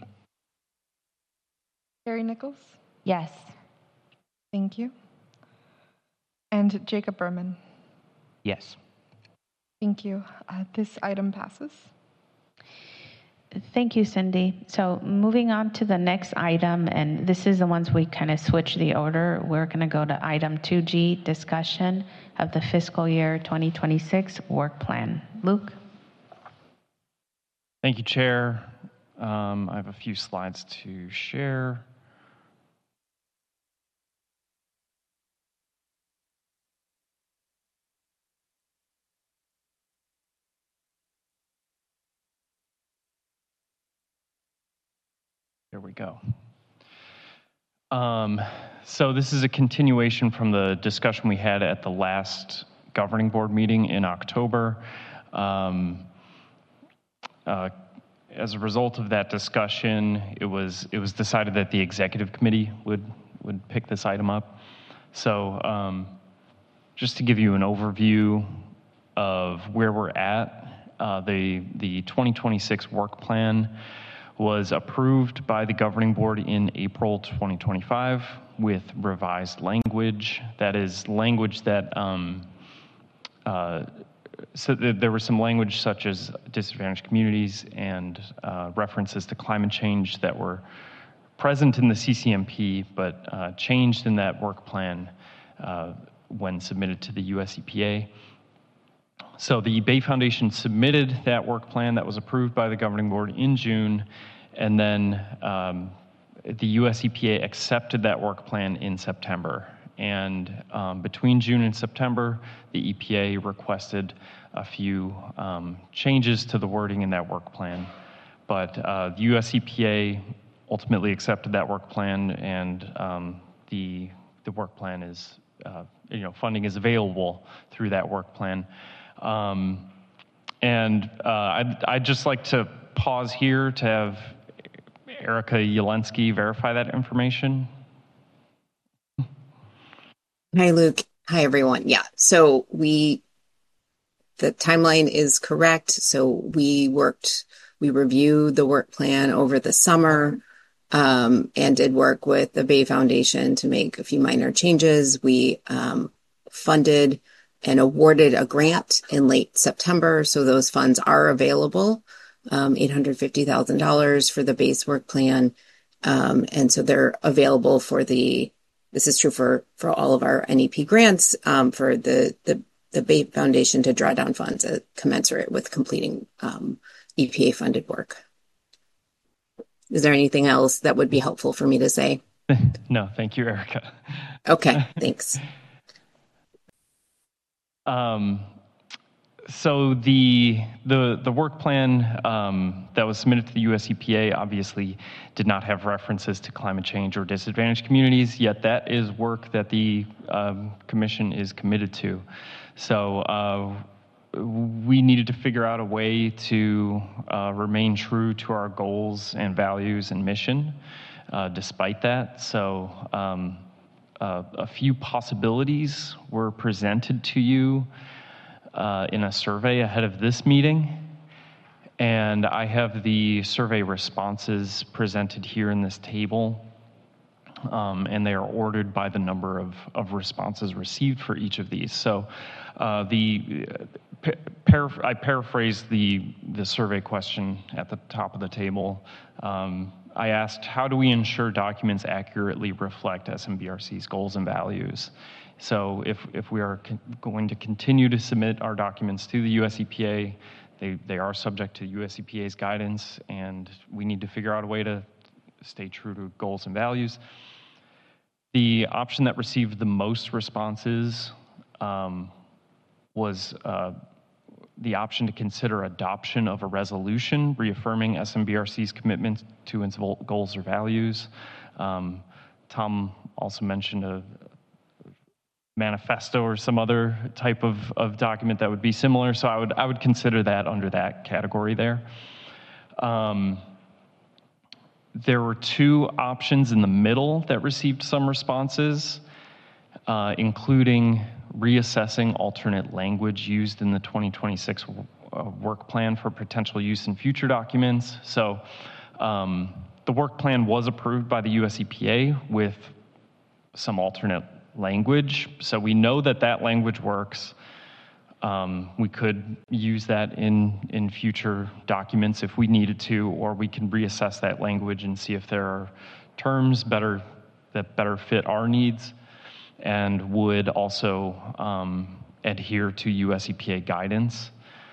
Carrie Nichols. Yes. Thank you. And Jacob Berman. Yes. Thank you. Uh, this item passes. Thank you, Cindy. So moving on to the next item, and this is the ones we kind of switch the order. We're going to go to item two G, discussion of the fiscal year twenty twenty-six work plan. Luke? Thank you, Chair. Um, I have a few slides to share. There we go. Um, so this is a continuation from the discussion we had at the last governing board meeting in October. Um, uh, as a result of that discussion, it was it was decided that the executive committee would would pick this item up. So um, just to give you an overview of where we're at, uh, the the twenty twenty-six work plan was approved by the governing board in April twenty twenty-five with revised language. That is language that, um, uh, so th there was some language such as disadvantaged communities and uh, references to climate change that were present in the C C M P, but uh, changed in that work plan uh, when submitted to the U S E P A. So the Bay Foundation submitted that work plan that was approved by the governing board in June, and then um, the U S E P A accepted that work plan in September. And um, between June and September, the E P A requested a few um, changes to the wording in that work plan. But uh, the U S E P A ultimately accepted that work plan, and um, the, the work plan is, uh, you know, funding is available through that work plan. Um, and uh, I'd, I'd just like to pause here to have Erica Jelensky verify that information. Hi, Luke. Hi, everyone. Yeah, so we, the timeline is correct. So we worked, we reviewed the work plan over the summer um, and did work with the Bay Foundation to make a few minor changes. We um, funded and awarded a grant in late September. So those funds are available, um, eight hundred fifty thousand dollars for the base work plan. Um, and so they're available for the, this is true for, for all of our N E P grants, um, for the, the, the Bay Foundation to draw down funds uh, commensurate with completing um, E P A funded work. Is there anything else that would be helpful for me to say? No, thank you, Erica. Okay, thanks. Um, so the the the work plan um, that was submitted to the U S E P A obviously did not have references to climate change or disadvantaged communities, yet that is work that the um, commission is committed to. So uh, we needed to figure out a way to uh, remain true to our goals and values and mission uh, despite that. So um, Uh, a few possibilities were presented to you uh, in a survey ahead of this meeting, and I have the survey responses presented here in this table, um, and they are ordered by the number of, of responses received for each of these. So uh, the uh, paraphr I paraphrased the, the survey question at the top of the table. Um, I asked, how do we ensure documents accurately reflect S M B R C's goals and values? So if, if we are going to continue to submit our documents to the U S E P A, they, they are subject to U S E P A's guidance, and we need to figure out a way to stay true to goals and values. The option that received the most responses um, was uh, the option to consider adoption of a resolution reaffirming S M B R C's commitment to its goals or values. Um, Tom also mentioned a manifesto or some other type of, of document that would be similar, so I would, I would consider that under that category there. Um, there were two options in the middle that received some responses, uh, including reassessing alternate language used in the twenty twenty-six uh, work plan for potential use in future documents. So um, the work plan was approved by the U S E P A with some alternate language. So we know that that language works. Um, we could use that in, in future documents if we needed to, or we can reassess that language and see if there are terms better that better fit our needs and would also um, adhere to U S E P A guidance.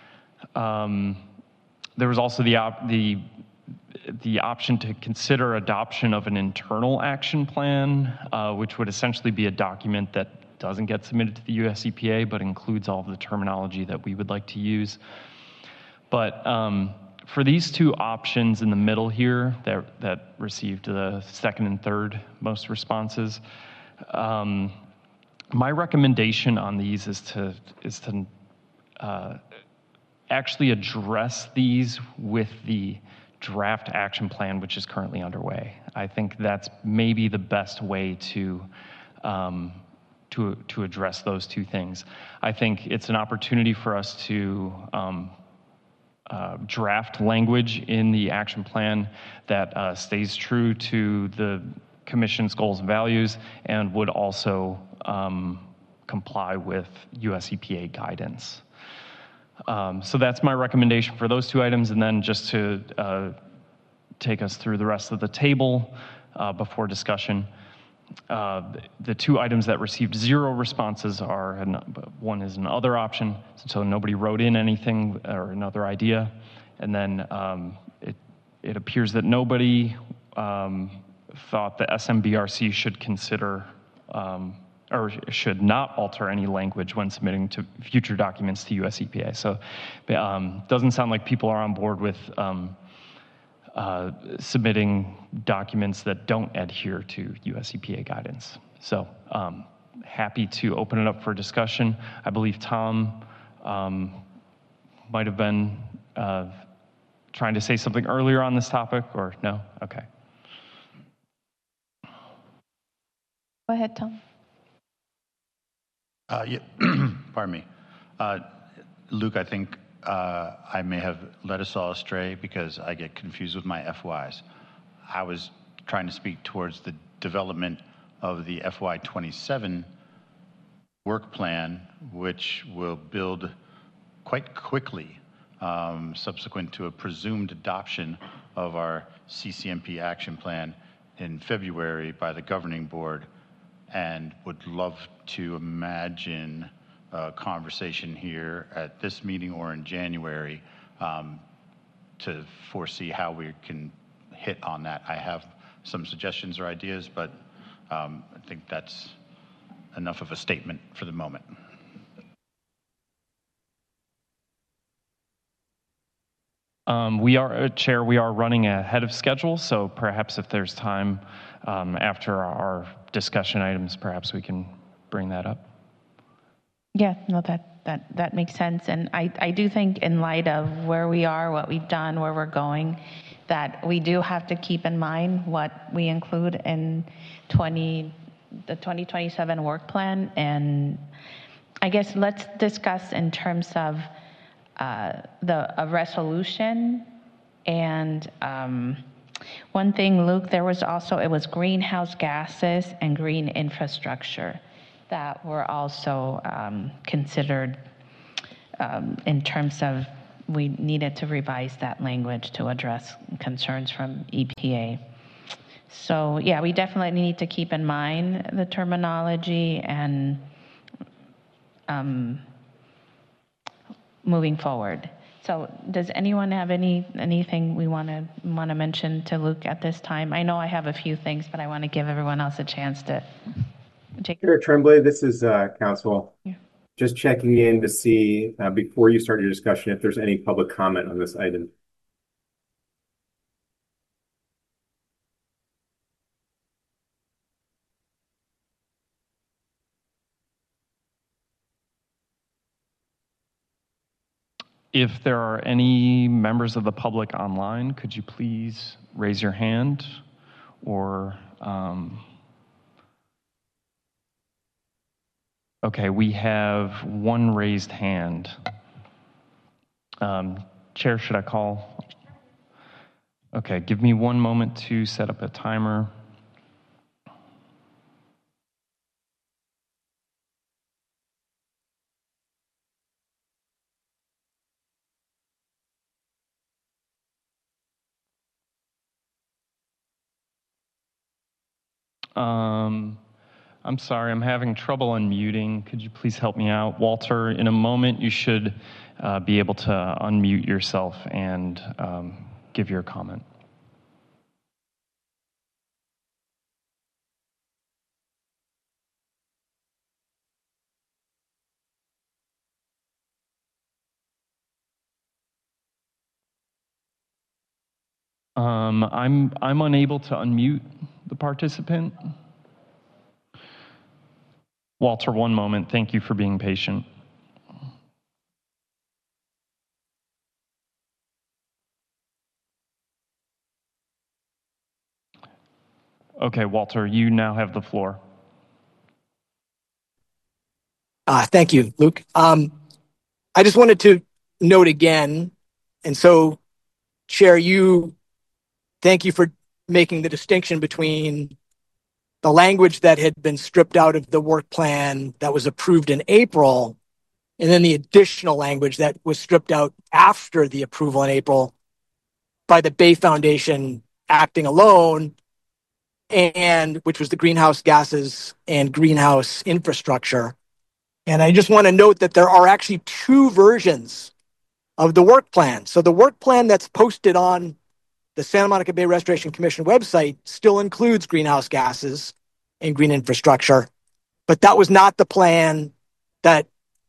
Um, there was also the, op the, the option to consider adoption of an internal action plan, uh, which would essentially be a document that doesn't get submitted to the U S E P A, but includes all of the terminology that we would like to use. But um, for these two options in the middle here that, that received the second and third most responses, um, my recommendation on these is to, is to uh, actually address these with the draft action plan, which is currently underway. I think that's maybe the best way to um, to, to address those two things. I think it's an opportunity for us to um, uh, draft language in the action plan that uh, stays true to the Commission's goals and values and would also um, comply with U S E P A guidance. Um, so that's my recommendation for those two items, and then just to uh, take us through the rest of the table uh, before discussion. Uh, the two items that received zero responses are, an, one is an other option, so nobody wrote in anything or another idea, and then um, it, it appears that nobody um, thought the S M B R C should consider um, or should not alter any language when submitting to future documents to U S E P A. So it um, doesn't sound like people are on board with um, uh, submitting documents that don't adhere to U S E P A guidance. So um, happy to open it up for discussion. I believe Tom um, might have been uh, trying to say something earlier on this topic, or no? Okay. Go ahead, Tom. Uh, yeah, pardon me. Uh, Luke, I think uh, I may have led us all astray because I get confused with my F Ys. I was trying to speak towards the development of the F Y twenty-seven work plan, which will build quite quickly um, subsequent to a presumed adoption of our C C M P action plan in February by the governing board, and would love to imagine a conversation here at this meeting or in January um, to foresee how we can hit on that. I have some suggestions or ideas, but um, I think that's enough of a statement for the moment. Um, we are, uh, Chair, we are running ahead of schedule, so perhaps if there's time um, after our discussion items, perhaps we can bring that up. Yeah, no, that, that, that makes sense. And I, I do think in light of where we are, what we've done, where we're going, that we do have to keep in mind what we include in twenty, the twenty twenty-seven work plan. And I guess let's discuss in terms of uh, the a resolution. And um, one thing, Luke, there was also, it was greenhouse gases and green infrastructure that were also um, considered um, in terms of we needed to revise that language to address concerns from E P A. So yeah, we definitely need to keep in mind the terminology and um, moving forward. So does anyone have any anything we want to want to mention to Luke at this time? I know I have a few things, but I want to give everyone else a chance to take. Chair Tremblay, this is uh, Council. Yeah. Just checking in to see uh, before you start your discussion if there's any public comment on this item. If there are any members of the public online, could you please raise your hand or um, okay, we have one raised hand. Um, Chair, should I call? Okay, give me one moment to set up a timer. Um, I'm sorry, I'm having trouble unmuting. Could you please help me out? Walter, in a moment, you should uh, be able to unmute yourself and um, give your comment. Um, I'm, I'm unable to unmute the participant. Walter, one moment. Thank you for being patient. Okay, Walter, you now have the floor. Uh, thank you, Luke. Um, I just wanted to note again, and so, Chair, you, thank you for making the distinction between the language that had been stripped out of the work plan that was approved in April, and then the additional language that was stripped out after the approval in April by the Bay Foundation acting alone, and which was the greenhouse gases and greenhouse infrastructure. And I just want to note that there are actually two versions of the work plan. So the work plan that's posted on the Santa Monica Bay Restoration Commission website still includes greenhouse gases and green infrastructure, but that was not the plan that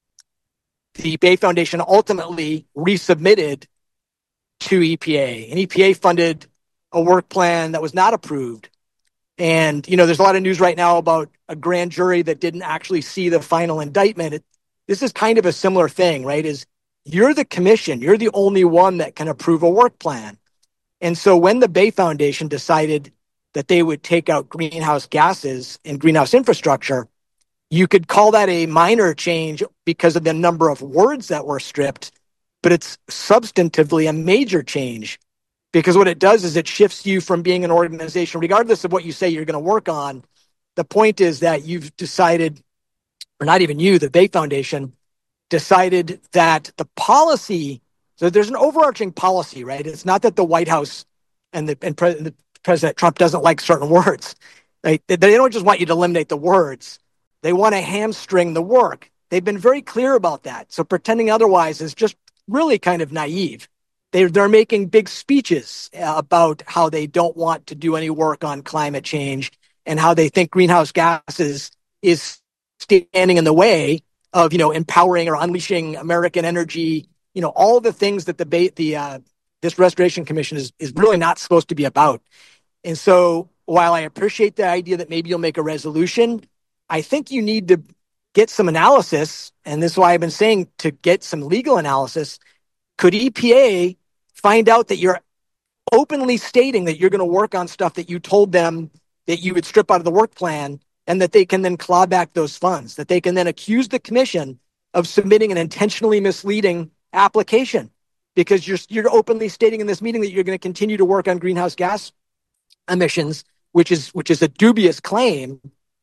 the Bay Foundation ultimately resubmitted to E P A. And E P A funded a work plan that was not approved. And, you know, there's a lot of news right now about a grand jury that didn't actually see the final indictment. It, this is kind of a similar thing, right? Is you're the commission, you're the only one that can approve a work plan. And so when the Bay Foundation decided that they would take out greenhouse gases and greenhouse infrastructure, you could call that a minor change because of the number of words that were stripped, but it's substantively a major change. Because what it does is it shifts you from being an organization, regardless of what you say you're going to work on. The point is that you've decided, or not even you, the Bay Foundation, decided that the policy, so there's an overarching policy, right? It's not that the White House and, the, and Pre- President Trump doesn't like certain words. They, they don't just want you to eliminate the words. They want to hamstring the work. They've been very clear about that. So pretending otherwise is just really kind of naive. They're, they're making big speeches about how they don't want to do any work on climate change and how they think greenhouse gases is standing in the way of, you know, empowering or unleashing American energy, you know, all the things that the, the uh, this Restoration Commission is, is really not supposed to be about. And so while I appreciate the idea that maybe you'll make a resolution, I think you need to get some analysis. And this is why I've been saying to get some legal analysis. Could E P A find out that you're openly stating that you're going to work on stuff that you told them that you would strip out of the work plan, and that they can then claw back those funds, that they can then accuse the commission of submitting an intentionally misleading application because you're you're openly stating in this meeting that you're going to continue to work on greenhouse gas emissions, which is which is a dubious claim,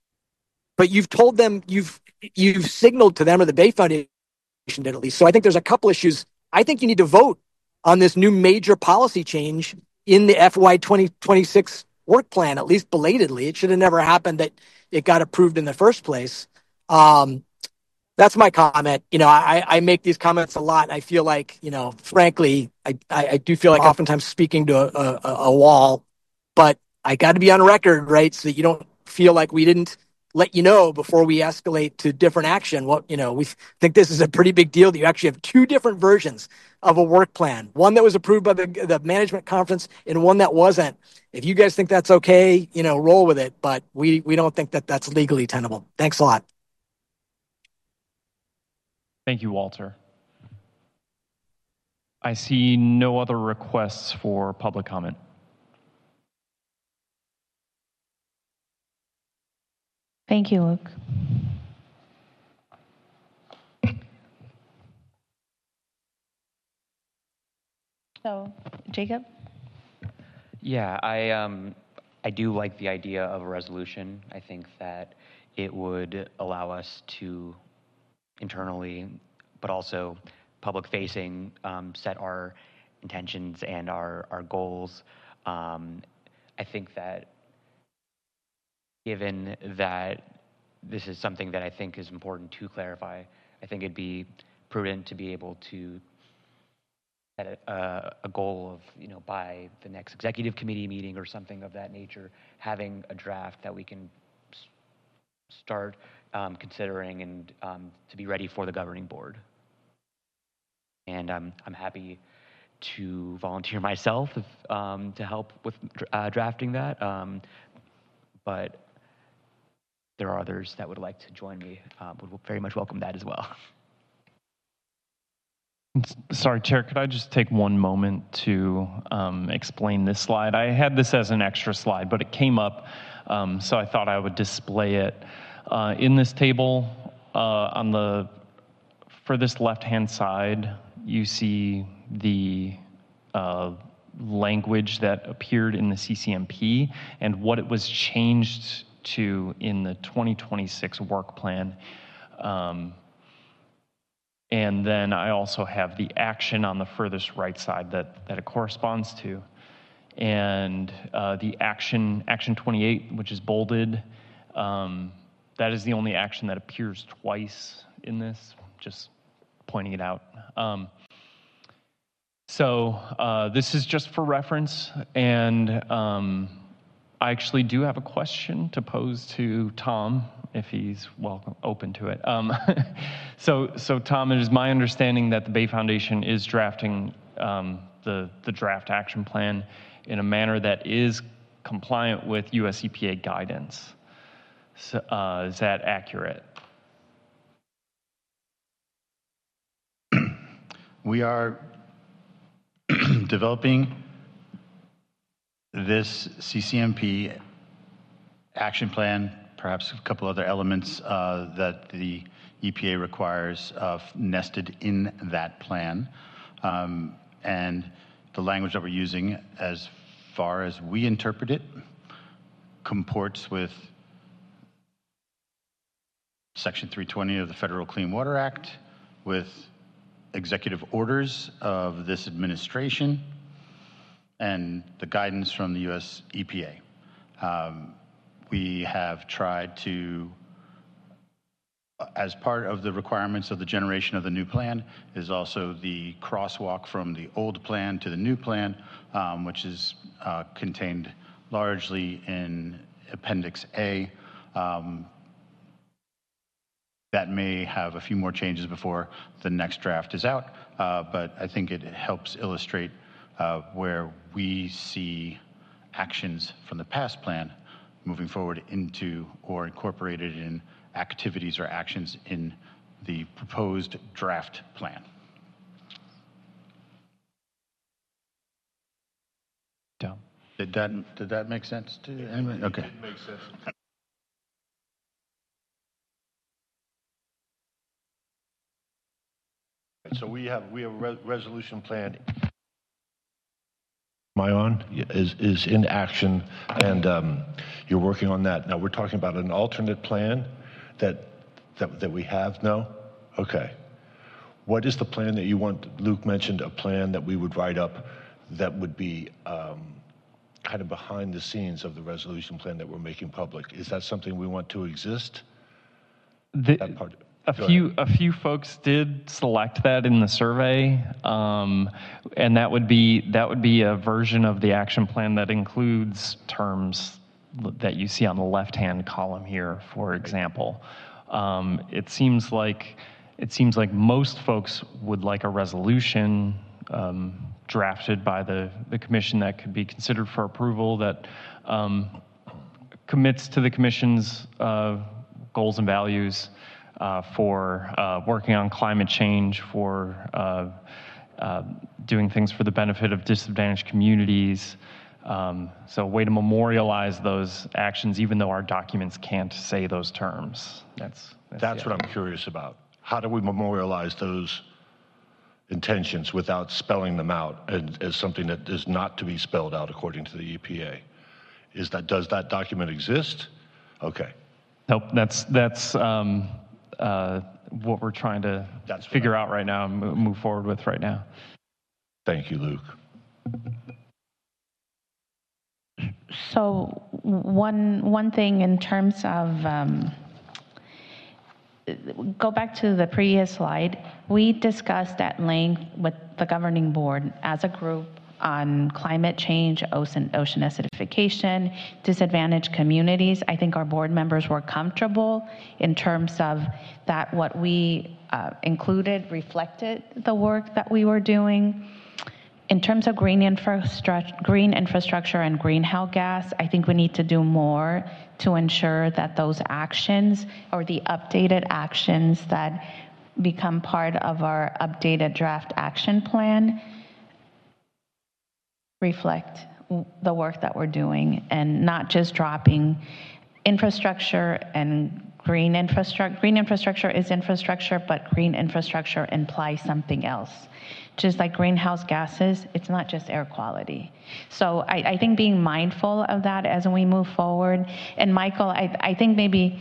but you've told them, you've you've signaled to them, or the Bay Foundation did at least. So I think there's a couple issues. I think you need to vote on this new major policy change in the F Y twenty twenty-six work plan, at least belatedly. It should have never happened that it got approved in the first place. Um, that's my comment. You know, I, I make these comments a lot. I feel like, you know, frankly, I, I, I do feel like oftentimes speaking to a, a, a wall, but I got to be on record, right? So that you don't feel like we didn't let you know before we escalate to different action. What, you know, we think this is a pretty big deal that you actually have two different versions of a work plan, one that was approved by the, the management conference and one that wasn't. If you guys think that's okay, you know, roll with it, but we, we don't think that that's legally tenable. Thanks a lot. Thank you, Walter. I see no other requests for public comment. Thank you, Luke. So, Jacob? Yeah, I um, I do like the idea of a resolution. I think that it would allow us to internally, but also public-facing, um, set our intentions and our our goals. Um, I think that given that this is something that I think is important to clarify, I think it'd be prudent to be able to set a, a goal of, you know, by the next executive committee meeting or something of that nature, having a draft that we can s- start um, considering and um, to be ready for the governing board. And um, I'm happy to volunteer myself if, um, to help with uh, drafting that, um, but there are others that would like to join me. Uh, would very much welcome that as well. Sorry, Chair, could I just take one moment to um, explain this slide? I had this as an extra slide, but it came up, um, so I thought I would display it. Uh, in this table, uh, on the furthest left-hand side, you see the uh, language that appeared in the C C M P and what it was changed to in the twenty twenty-six work plan. Um, and then I also have the action on the furthest right side that, that it corresponds to. And uh, the action, action twenty-eight, which is bolded, um, that is the only action that appears twice in this, just pointing it out. Um, so uh, this is just for reference, and um, I actually do have a question to pose to Tom, if he's welcome, open to it. Um, so, so Tom, it is my understanding that the Bay Foundation is drafting um, the, the draft action plan in a manner that is compliant with U S E P A guidance. So, uh, is that accurate? We are developing this C C M P action plan, perhaps a couple other elements uh, that the E P A requires uh, nested in that plan. Um, and the language that we're using, as far as we interpret it, comports with Section three twenty of the Federal Clean Water Act, with executive orders of this administration, and the guidance from the U S E P A. Um, we have tried to, as part of the requirements of the generation of the new plan, is also the crosswalk from the old plan to the new plan, um, which is uh, contained largely in Appendix A. Um, that may have a few more changes before the next draft is out, uh, but I think it helps illustrate uh, where we see actions from the past plan moving forward into or incorporated in activities or actions in the proposed draft plan. Dumb. Did that, did that make sense to anyone? Okay. It makes sense. So we have we have a re resolution plan. Am I on? Is is in action, and um, you're working on that. Now we're talking about an alternate plan that that that we have now. Okay. What is the plan that you want? Luke mentioned a plan that we would write up that would be um, kind of behind the scenes of the resolution plan that we're making public. Is that something we want to exist? The, that part. A Go few ahead. a few folks did select that in the survey, um, and that would be that would be a version of the action plan that includes terms that you see on the left-hand column here, for example. Um, it seems like it seems like most folks would like a resolution um, drafted by the the commission that could be considered for approval that um, commits to the commission's uh, goals and values. Uh, for uh, working on climate change, for uh, uh, doing things for the benefit of disadvantaged communities. Um, so a way to memorialize those actions, even though our documents can't say those terms. That's, that's, That's yeah. what I'm curious about. How do we memorialize those intentions without spelling them out as, as something that is not to be spelled out according to the E P A? Is that, does that document exist? Okay. Nope, that's, that's, um, Uh, what we're trying to That's figure out right now and move forward with right now. Thank you, Luke. So one one thing in terms of um, go back to the previous slide. We discussed at length with the governing board as a group on climate change, ocean, ocean acidification, disadvantaged communities. I think our board members were comfortable in terms of that what we uh, included reflected the work that we were doing. In terms of green infrastructure, green infrastructure and greenhouse gas, I think we need to do more to ensure that those actions or the updated actions that become part of our updated draft action plan reflect the work that we're doing and not just dropping infrastructure and green infrastructure. Green infrastructure is infrastructure, but green infrastructure implies something else. Just like greenhouse gases, it's not just air quality. So I, I think being mindful of that as we move forward. And Michael, I, I think maybe,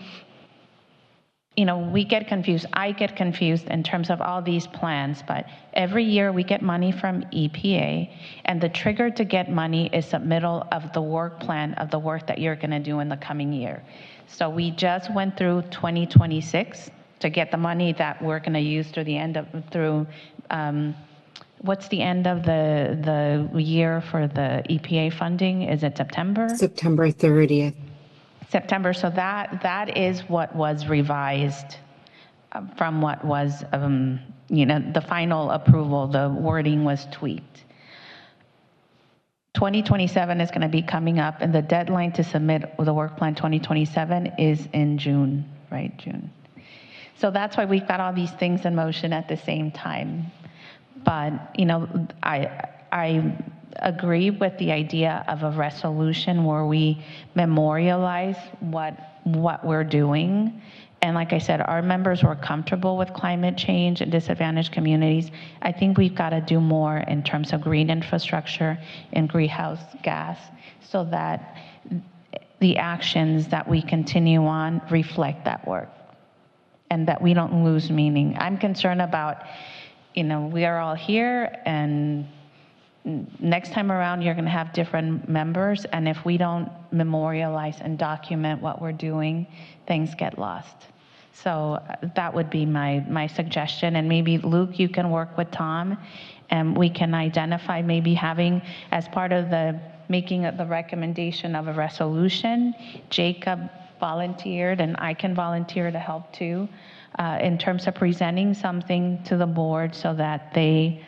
you know, we get confused. I get confused in terms of all these plans, but every year we get money from E P A, and the trigger to get money is submittal of the work plan of the work that you're gonna do in the coming year. So we just went through twenty twenty-six to get the money that we're gonna use through the end of, through, um, what's the end of the the year for the E P A funding? Is it September? September thirtieth. September. So that that is what was revised uh, from what was, um, you know, the final approval. The wording was tweaked. twenty twenty-seven is going to be coming up, and the deadline to submit the work plan twenty twenty-seven is in June, right? June. So that's why we've got all these things in motion at the same time. But, you know, I, I agree with the idea of a resolution where we memorialize what, what we're doing. And like I said, our members were comfortable with climate change and disadvantaged communities. I think we've got to do more in terms of green infrastructure and greenhouse gas so that the actions that we continue on reflect that work and that we don't lose meaning. I'm concerned about, you know, we are all here, and next time around you're going to have different members, and if we don't memorialize and document what we're doing, things get lost. So that would be my my suggestion. And maybe Luke, you can work with Tom, and we can identify maybe having as part of the making of the recommendation of a resolution. Jacob volunteered, and I can volunteer to help too. Uh, in terms of presenting something to the board so that they,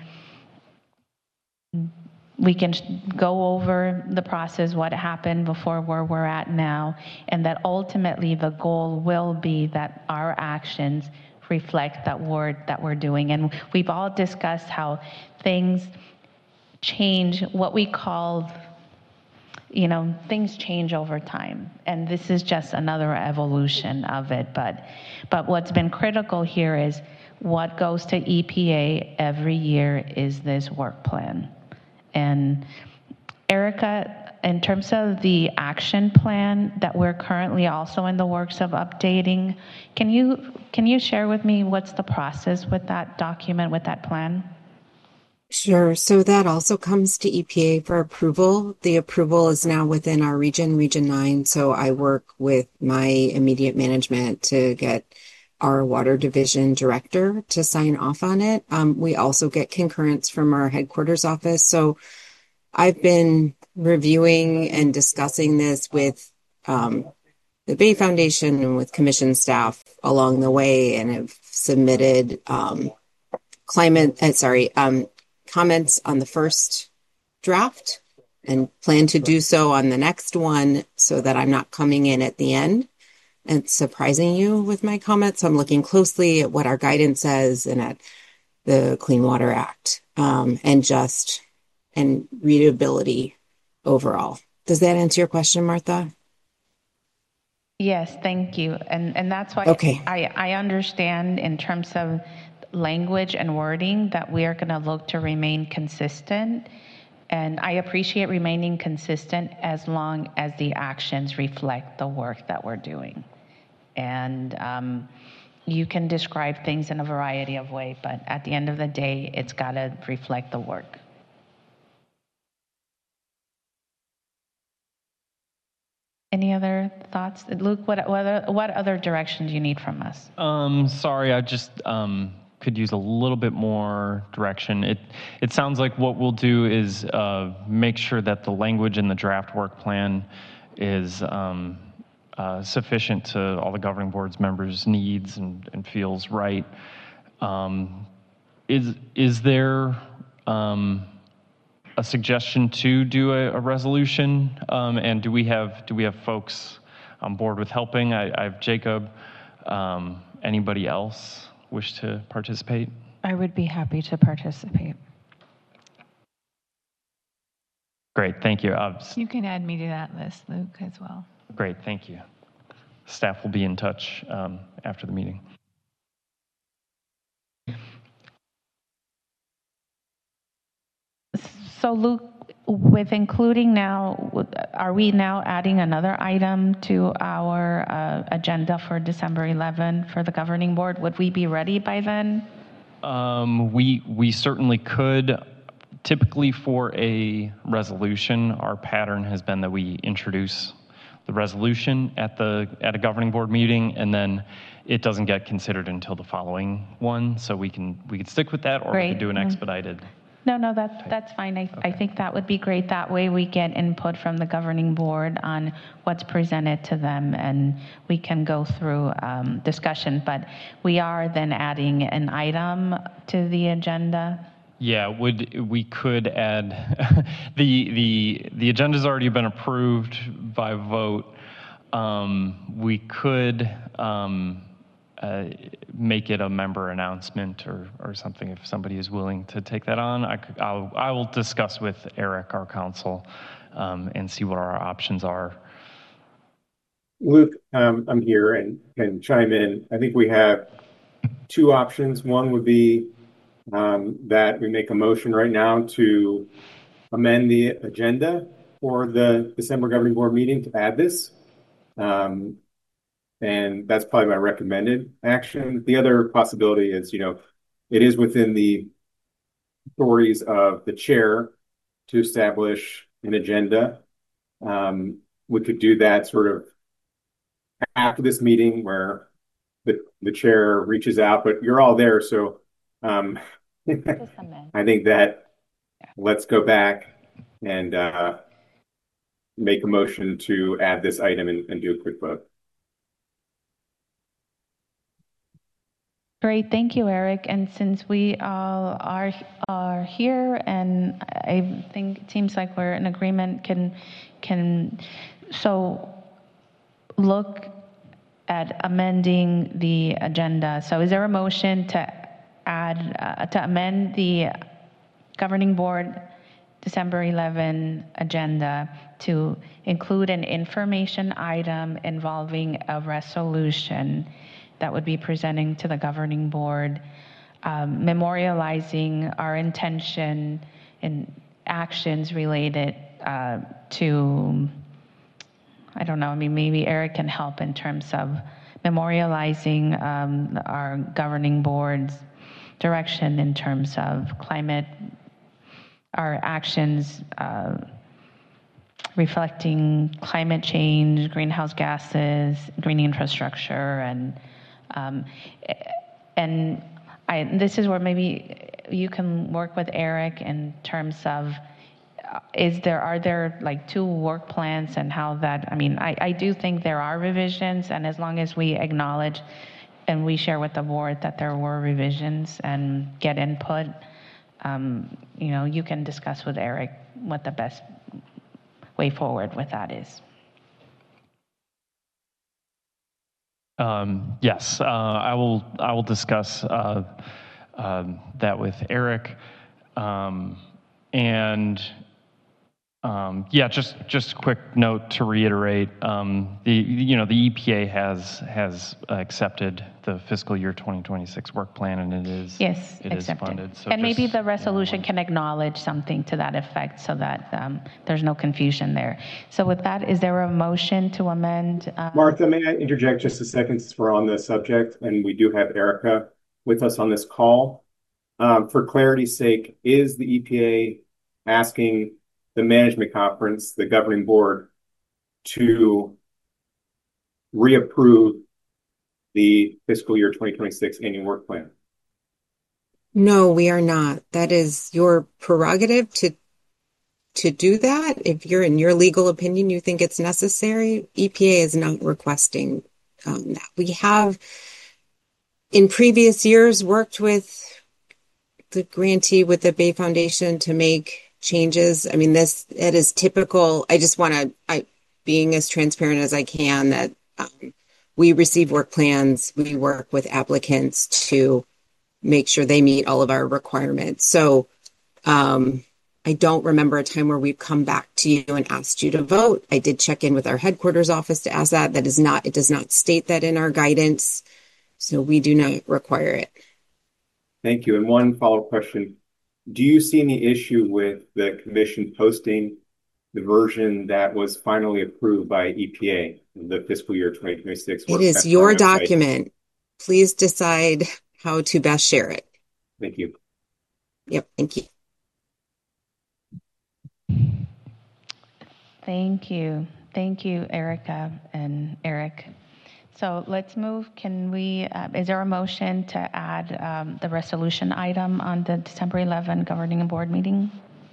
we can go over the process, what happened before where we're at now, and that ultimately the goal will be that our actions reflect that work that we're doing. And we've all discussed how things change, what we call, you know, things change over time, and this is just another evolution of it. But, but what's been critical here is what goes to E P A every year is this work plan. And Erica, in terms of the action plan that we're currently also in the works of updating, can you can you share with me what's the process with that document, with that plan? Sure. So that also comes to E P A for approval. The approval is now within our region, Region nine. So I work with my immediate management to get our water division director to sign off on it. Um, we also get concurrence from our headquarters office. So I've been reviewing and discussing this with um, the Bay Foundation and with commission staff along the way, and have submitted um, climate, uh, sorry, um, comments on the first draft and plan to do so on the next one so that I'm not coming in at the end and surprising you with my comments. I'm looking closely at what our guidance says and at the Clean Water Act um, and just and readability overall. Does that answer your question, Martha? Yes, thank you. And and that's why okay. I, I understand in terms of language and wording that we are going to look to remain consistent. And I appreciate remaining consistent as long as the actions reflect the work that we're doing. And um, you can describe things in a variety of ways, but at the end of the day, it's got to reflect the work. Any other thoughts? Luke, what, what, what other direction do you need from us? Um, sorry, I just um, could use a little bit more direction. It it sounds like what we'll do is uh, make sure that the language in the draft work plan is um, uh, sufficient to all the governing board's members' needs and, and feels right. Um, is is there um, a suggestion to do a, a resolution? Um, and do we have do we have folks on board with helping? I, I have Jacob. Um, anybody else wish to participate? I would be happy to participate. Great, thank you. Uh, You can add me to that list, Luke, as well. great, thank you. Staff will be in touch um, after the meeting. So Luke, with including now, are we now adding another item to our uh, agenda for December eleventh for the governing board? Would we be ready by then? Um, we we certainly could. Typically, for a resolution, our pattern has been that we introduce the resolution at the at a governing board meeting, and then it doesn't get considered until the following one. So we can we could stick with that, or we Great. could do an Mm. expedited. No, no, that's, that's fine. I, I think that would be great. That way we get input from the governing board on what's presented to them, and we can go through um, discussion. But we are then adding an item to the agenda. Yeah, would we could add the the the agenda's already been approved by vote. Um, we could um, uh, make it a member announcement or or something if somebody is willing to take that on. I could, I'll, I will discuss with Eric, our counsel, um, and see what our options are. Luke, um, I'm here and can chime in. I think we have two options. One would be um, that we make a motion right now to amend the agenda for the December governing board meeting to add this. Um, and that's probably my recommended action. The other possibility is, you know, it is within the authorities of the chair to establish an agenda. Um, we could do that sort of after this meeting where the, the chair reaches out, but you're all there. So um, I think that let's go back and uh, make a motion to add this item and, and do a quick vote. Great, thank you, Eric. And since we all are are here, and I think it seems like we're in agreement, can can so look at amending the agenda. So is there a motion to add uh, to amend the governing board December eleventh agenda to include an information item involving a resolution that would be presenting to the governing board, um, memorializing our intention and actions related uh, to, I don't know, I mean, maybe Eric can help in terms of memorializing um, our governing board's direction in terms of climate, our actions uh, reflecting climate change, greenhouse gases, green infrastructure, and Um, and I, this is where maybe you can work with Eric in terms of, uh, is there, are there like two work plans and how that, I mean, I, I do think there are revisions, and as long as we acknowledge and we share with the board that there were revisions and get input, um, you know, you can discuss with Eric what the best way forward with that is. Um, yes, uh, I will. I will discuss uh, um, that with Eric, um, and um, yeah, just just a quick note to reiterate. Um, the you know the E P A has has accepted the fiscal year twenty twenty-six work plan, and it is yes it accepted. is funded. So and maybe just, the resolution yeah, can acknowledge something to that effect, so that um, there's no confusion there. So with that, is there a motion to amend? Uh, Martha, may I interject just a second since we're on the subject, and we do have Erica with us on this call. Um, for clarity's sake, is the E P A asking the management conference, the governing board, to reapprove the fiscal year twenty twenty-six annual work plan? No, we are not. That is your prerogative to to do that. If you're in your legal opinion, you think it's necessary. E P A is not requesting um, that. We have in previous years worked with the grantee with the Bay Foundation to make changes. I mean, this, it is typical. I just want to, I, being as transparent as I can, that um, we receive work plans. We work with applicants to make sure they meet all of our requirements. So um, I don't remember a time where we've come back to you and asked you to vote. I did check in with our headquarters office to ask that. That is not, it does not state that in our guidance. So we do not require it. Thank you. And one follow-up question. Do you see any issue with the commission posting the version that was finally approved by E P A, the fiscal year twenty twenty-six? It is your document. Please decide how to best share it. Thank you. Yep, thank you. Thank you. Thank you, Erica and Eric. So let's move. Can we, uh, is there a motion to add um, the resolution item on the December eleventh governing board meeting?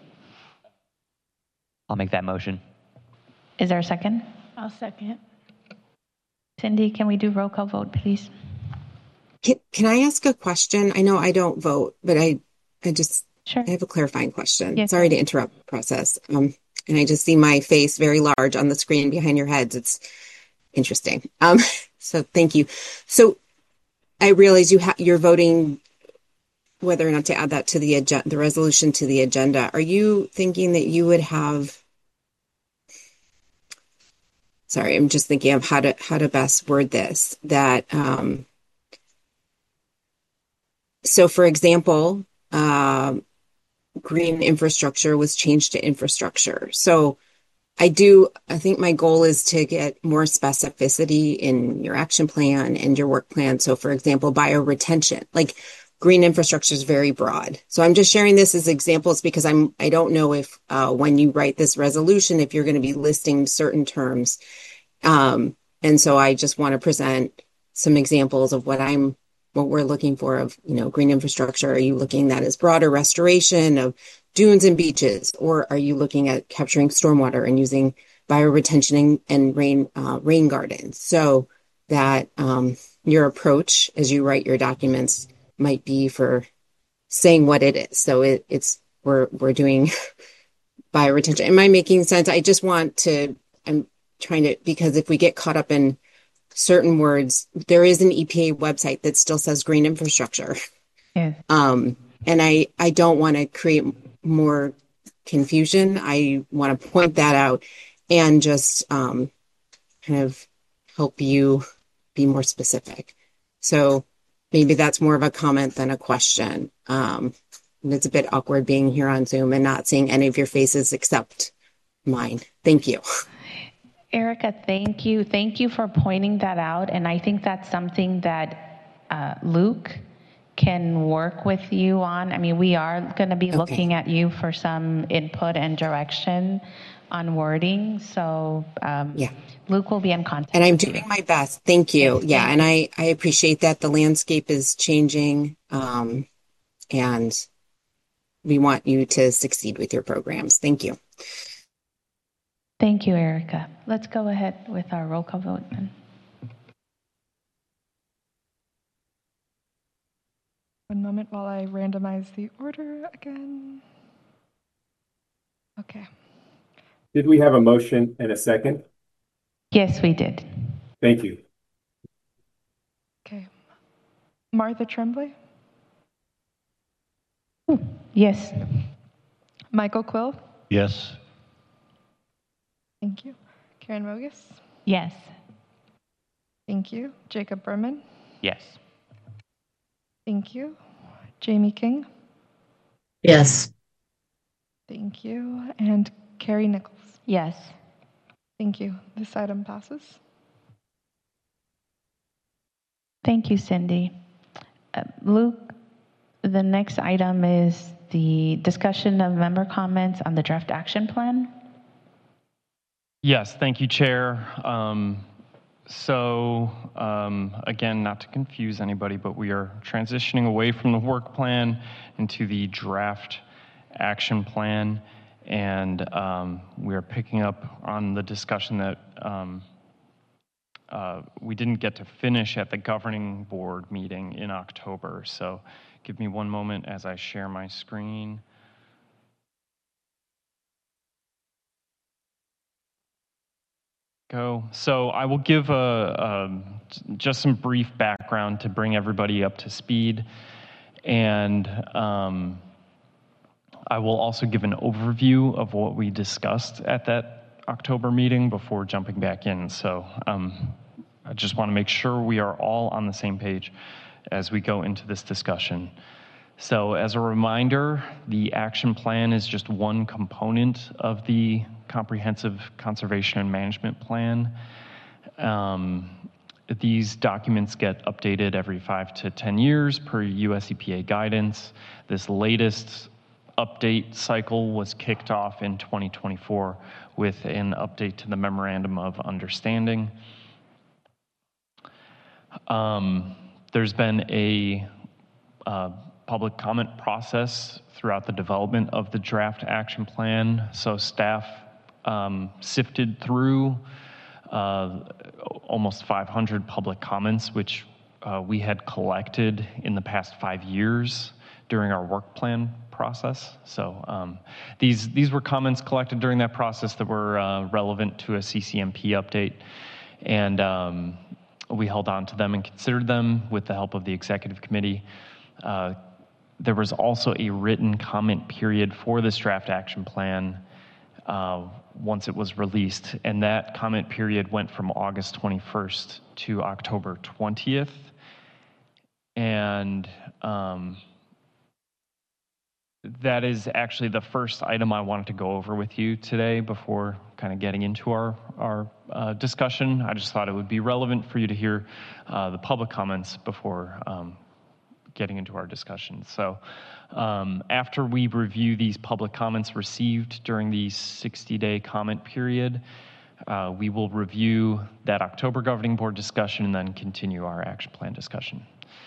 I'll make that motion. Is there a second? I'll second. Cindy, can we do roll call vote, please? Can, can I ask a question? I know I don't vote, but I, I just, sure. I have a clarifying question. Yes. Sorry to interrupt the process. Um, and I just see my face very large on the screen behind your heads. It's interesting. Um, so thank you. So I realize you ha- you're voting whether or not to add that to the agenda, the resolution to the agenda. Are you thinking that you would have, sorry, I'm just thinking of how to, how to best word this, that, um, so for example, uh, green infrastructure was changed to infrastructure. So I do, I think my goal is to get more specificity in your action plan and your work plan. So for example, bioretention, like green infrastructure is very broad. So I'm just sharing this as examples because I'm, I don't know if uh, when you write this resolution, if you're going to be listing certain terms. Um, and so I just want to present some examples of what I'm, what we're looking for of, you know, green infrastructure. Are you looking at as broader restoration of dunes and beaches, or are you looking at capturing stormwater and using bioretention and, and rain uh, rain gardens? So that um, your approach as you write your documents might be for saying what it is. So it, it's we're we're doing bioretention. Am I making sense? I just want to. I'm trying to, because if we get caught up in certain words, there is an E P A website that still says green infrastructure. Yeah. Um, and I I don't want to create more confusion. I want to point that out and just um, kind of help you be more specific. So maybe that's more of a comment than a question. Um, and it's a bit awkward being here on Zoom and not seeing any of your faces except mine. Thank you. Erica, thank you. Thank you for pointing that out. And I think that's something that uh, Luke can work with you on. I mean, we are going to be Okay. looking at you for some input and direction on wording. So um, Yeah. Luke will be in contact. And I'm doing my best. Thank you. Yes, Yeah. thank And I, I appreciate that the landscape is changing. Um, and we want you to succeed with your programs. Thank you. Thank you, Erica. Let's go ahead with our roll call vote then. One moment while I randomize the order again. Okay. Did we have a motion and a second? Yes, we did. Thank you. Okay. Martha Tremblay, Yes. Michael Quill, Yes. thank you. Karen Mogus, Yes. thank you. Jacob Berman, Yes. thank you. Jamie King, Yes. thank you. And Carrie Nichols, Yes. thank you. This item passes. Thank you, Cindy. Uh, Luke, the next item is the discussion of member comments on the draft action plan. Yes, thank you, Chair. Um, so um, again, not to confuse anybody, but we are transitioning away from the work plan into the draft action plan, and um, we are picking up on the discussion that um, uh, we didn't get to finish at the governing board meeting in October. So give me one moment as I share my screen. Go. So I will give a, a, just some brief background to bring everybody up to speed, and um, I will also give an overview of what we discussed at that October meeting before jumping back in. So um, I just want to make sure we are all on the same page as we go into this discussion. So as a reminder, the action plan is just one component of the comprehensive conservation and management plan. Um, these documents get updated every five to ten years per U S E P A guidance. This latest update cycle was kicked off in twenty twenty-four with an update to the Memorandum of Understanding. Um, there's been a uh, public comment process throughout the development of the draft action plan. So staff um, sifted through uh, almost five hundred public comments, which uh, we had collected in the past five years during our work plan process. So um, these, these were comments collected during that process that were uh, relevant to a C C M P update. And um, we held on to them and considered them with the help of the executive committee. Uh, There was also a written comment period for this draft action plan uh, once it was released, and that comment period went from August twenty-first to October twentieth. And um, that is actually the first item I wanted to go over with you today before kind of getting into our, our uh, discussion. I just thought it would be relevant for you to hear uh, the public comments before um, getting into our discussion. So um, after we review these public comments received during the sixty day comment period, uh, we will review that October governing board discussion and then continue our action plan discussion.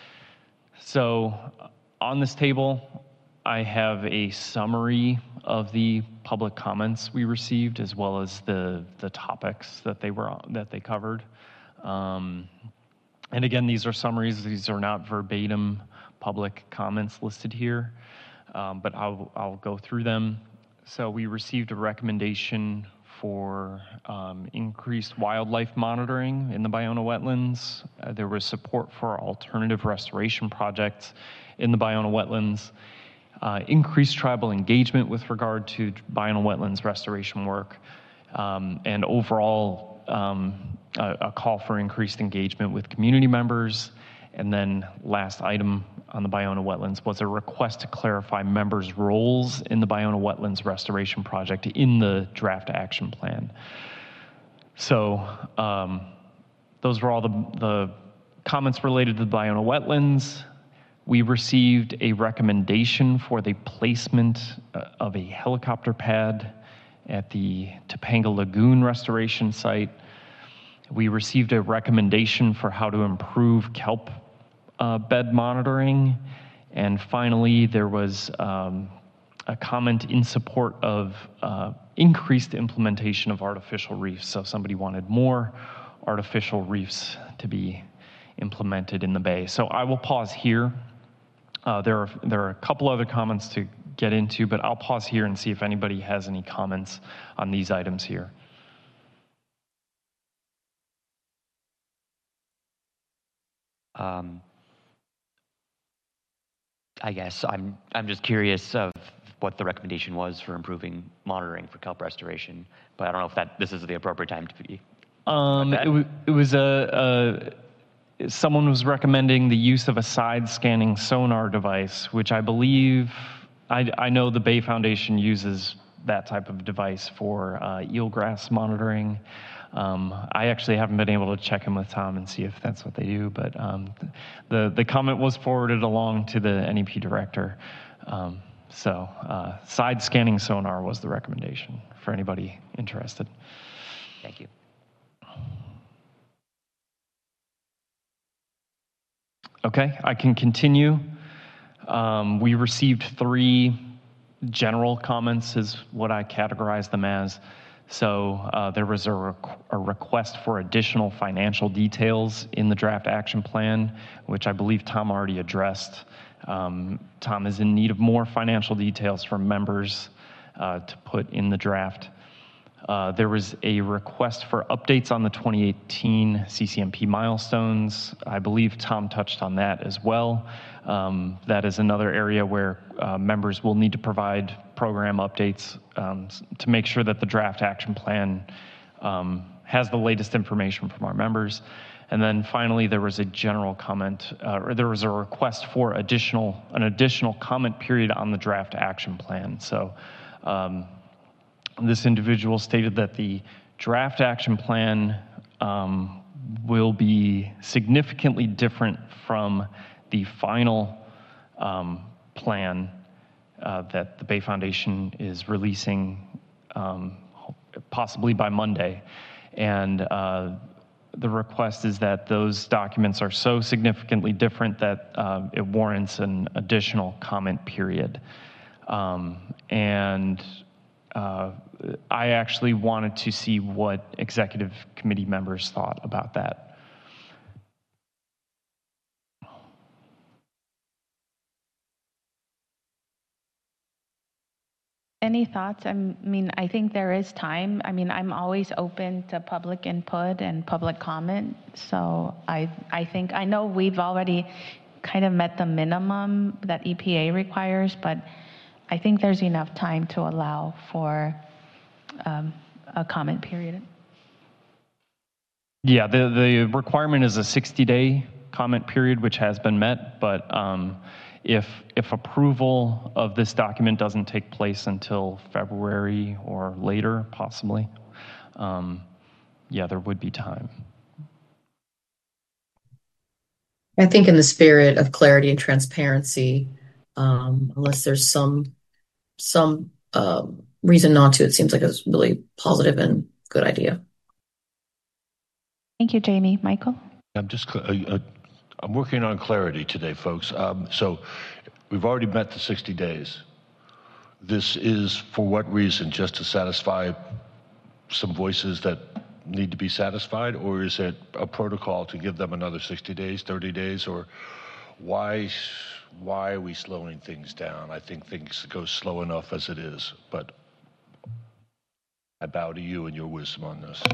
So on this table, I have a summary of the public comments we received, as well as the, the topics that they were that they covered. Um, and again, these are summaries. These are not verbatim public comments listed here, um, but I'll, I'll go through them. So we received a recommendation for um, increased wildlife monitoring in the Ballona wetlands. Uh, there was support for alternative restoration projects in the Ballona wetlands, uh, increased tribal engagement with regard to Ballona wetlands restoration work, um, and overall um, a, a call for increased engagement with community members. And then last item on the Ballona wetlands was a request to clarify members' roles in the Ballona wetlands restoration project in the draft action plan. So um, those were all the, the comments related to the Ballona wetlands. We received a recommendation for the placement of a helicopter pad at the Topanga Lagoon restoration site. We received a recommendation for how to improve kelp uh, bed monitoring. And finally, there was um, a comment in support of uh, increased implementation of artificial reefs. So somebody wanted more artificial reefs to be implemented in the bay. So I will pause here. Uh, there are there are a couple other comments to get into, but I'll pause here and see if anybody has any comments on these items here. Um, I guess I'm I'm just curious of what the recommendation was for improving monitoring for kelp restoration, but I don't know if that this is the appropriate time to be. Um, it, w- it was a, a someone was recommending the use of a side scanning sonar device, which I believe I I know the Bay Foundation uses that type of device for uh, eelgrass monitoring. Um, I actually haven't been able to check in with Tom and see if that's what they do, but um, the, the comment was forwarded along to the N E P director. Um, so uh, side scanning sonar was the recommendation for anybody interested. Thank you. Okay, I can continue. Um, we received three general comments, is what I categorize them as. So uh, there was a, requ- a request for additional financial details in the draft action plan, which I believe Tom already addressed. Um, Tom is in need of more financial details from members uh, to put in the draft. Uh, there was a request for updates on the twenty eighteen C C M P milestones. I believe Tom touched on that as well. Um, that is another area where uh, members will need to provide program updates um, to make sure that the draft action plan um, has the latest information from our members. And then finally, there was a general comment, uh, or there was a request for additional an additional comment period on the draft action plan. So. Um, This individual stated that the draft action plan um, will be significantly different from the final um, plan uh, that the Bay Foundation is releasing um, possibly by Monday. And uh, the request is that those documents are so significantly different that uh, it warrants an additional comment period. Um, and Uh, I actually wanted to see what executive committee members thought about that. Any thoughts? I mean, I think there is time. I mean, I'm always open to public input and public comment. So I, I think, I know we've already kind of met the minimum that E P A requires, but I think there's enough time to allow for um, a comment period. Yeah, the, the requirement is a sixty day comment period, which has been met, but um, if, if approval of this document doesn't take place until February or later, possibly, um, yeah, there would be time. I think in the spirit of clarity and transparency, um, unless there's some some um, reason not to, it seems like a really positive and good idea. Thank you, Jamie. Michael? I'm just, uh, uh, I'm working on clarity today, folks. Um, so we've already met the sixty days. This is for what reason? Just to satisfy some voices that need to be satisfied, or is it a protocol to give them another sixty days, thirty days, or why, why are we slowing things down? I think things go slow enough as it is, but I bow to you and your wisdom on this.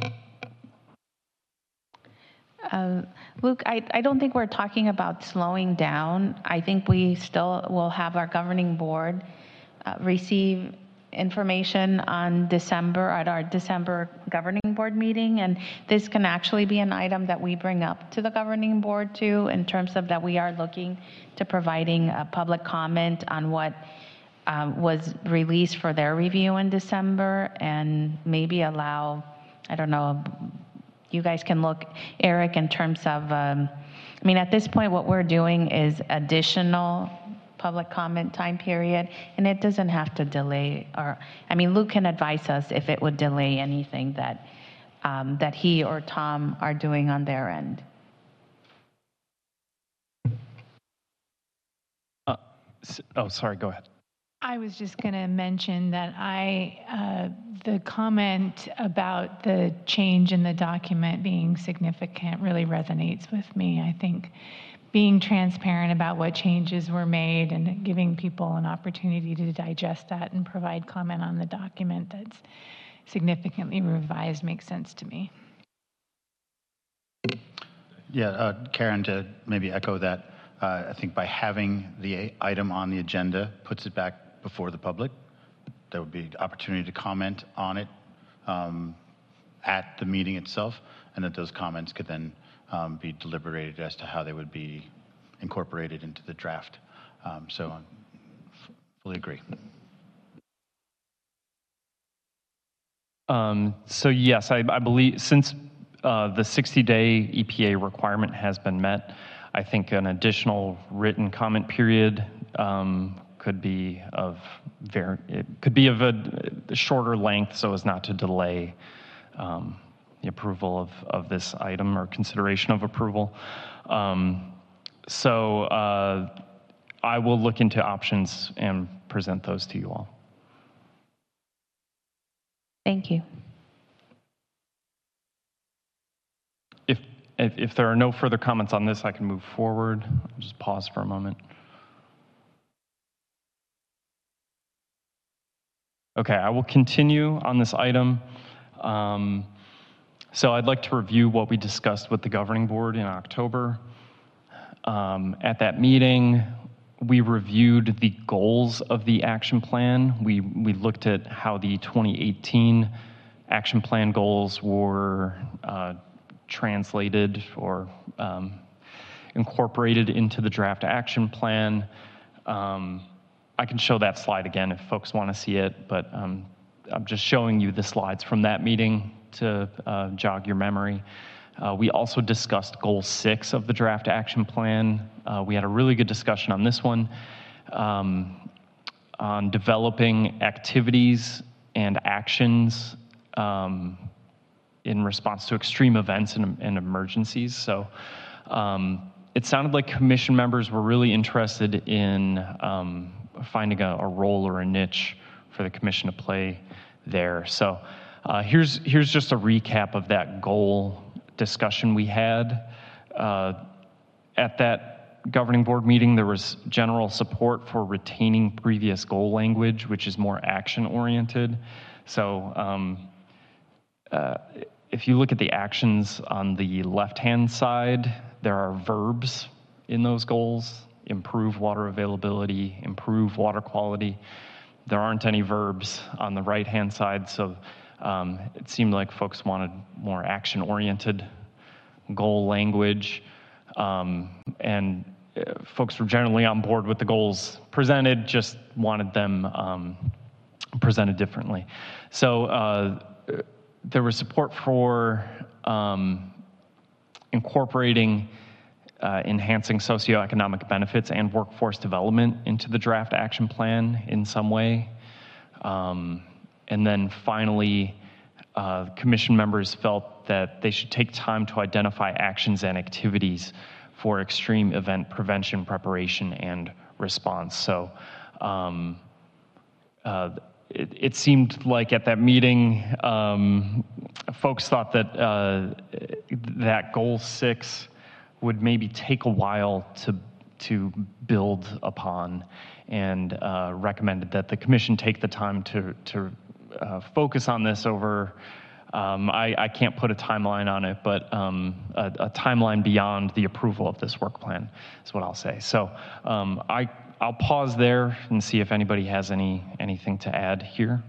Uh, Luke, I, I don't think we're talking about slowing down. I think we still will have our governing board uh, receive information on December, at our December governing board meeting, and this can actually be an item that we bring up to the governing board too, in terms of that we are looking to providing a public comment on what um, was released for their review in December, and maybe allow, I don't know, you guys can look, Eric, in terms of, um, I mean, at this point, what we're doing is additional public comment time period, and it doesn't have to delay, or, I mean, Luke can advise us if it would delay anything that, um, that he or Tom are doing on their end. Uh, oh, sorry, go ahead. I was just going to mention that I, uh, the comment about the change in the document being significant really resonates with me. I think being transparent about what changes were made and giving people an opportunity to digest that and provide comment on the document that's significantly revised makes sense to me. Yeah, uh, Karen, to maybe echo that, uh, I think by having the item on the agenda puts it back before the public. There would be opportunity to comment on it um, at the meeting itself, and that those comments could then um, be deliberated as to how they would be incorporated into the draft. Um, so I fully agree. Um, so yes, I, I believe since uh, the sixty day E P A requirement has been met, I think an additional written comment period um, could be of very, it could be of a, a shorter length so as not to delay um, the approval of, of this item or consideration of approval. Um, so uh, I will look into options and present those to you all. Thank you. If, if, if there are no further comments on this, I can move forward. I'll just pause for a moment. Okay, I will continue on this item. Um, so I'd like to review what we discussed with the governing board in October. Um, at that meeting, we reviewed the goals of the action plan. We, we looked at how the twenty eighteen action plan goals were uh, translated or um, incorporated into the draft action plan. Um, I can show that slide again if folks want to see it, but um, I'm just showing you the slides from that meeting to uh, jog your memory. Uh, we also discussed goal six of the draft action plan. Uh, we had a really good discussion on this one, um, on developing activities and actions um, in response to extreme events and, and emergencies. So um, it sounded like commission members were really interested in um, finding a, a role or a niche for the commission to play there. So uh, here's, here's just a recap of that goal discussion we had. Uh, at that governing board meeting, there was general support for retaining previous goal language, which is more action oriented. So um, uh, if you look at the actions on the left-hand side, there are verbs in those goals: improve water availability, improve water quality. There aren't any verbs on the right-hand side, so um, it seemed like folks wanted more action-oriented goal language, um, and uh, folks were generally on board with the goals presented, just wanted them um, presented differently. So uh, there was support for um, incorporating Uh, enhancing socioeconomic benefits and workforce development into the draft action plan in some way. Um, and then finally, uh, commission members felt that they should take time to identify actions and activities for extreme event prevention, preparation, and response. So um, uh, it, it seemed like at that meeting, um, folks thought that uh, that goal six would maybe take a while to to build upon, and uh, recommended that the commission take the time to to uh, focus on this over. Um, I, I can't put a timeline on it, but um, a, a timeline beyond the approval of this work plan is what I'll say. So um, I I'll pause there and see if anybody has any anything to add here.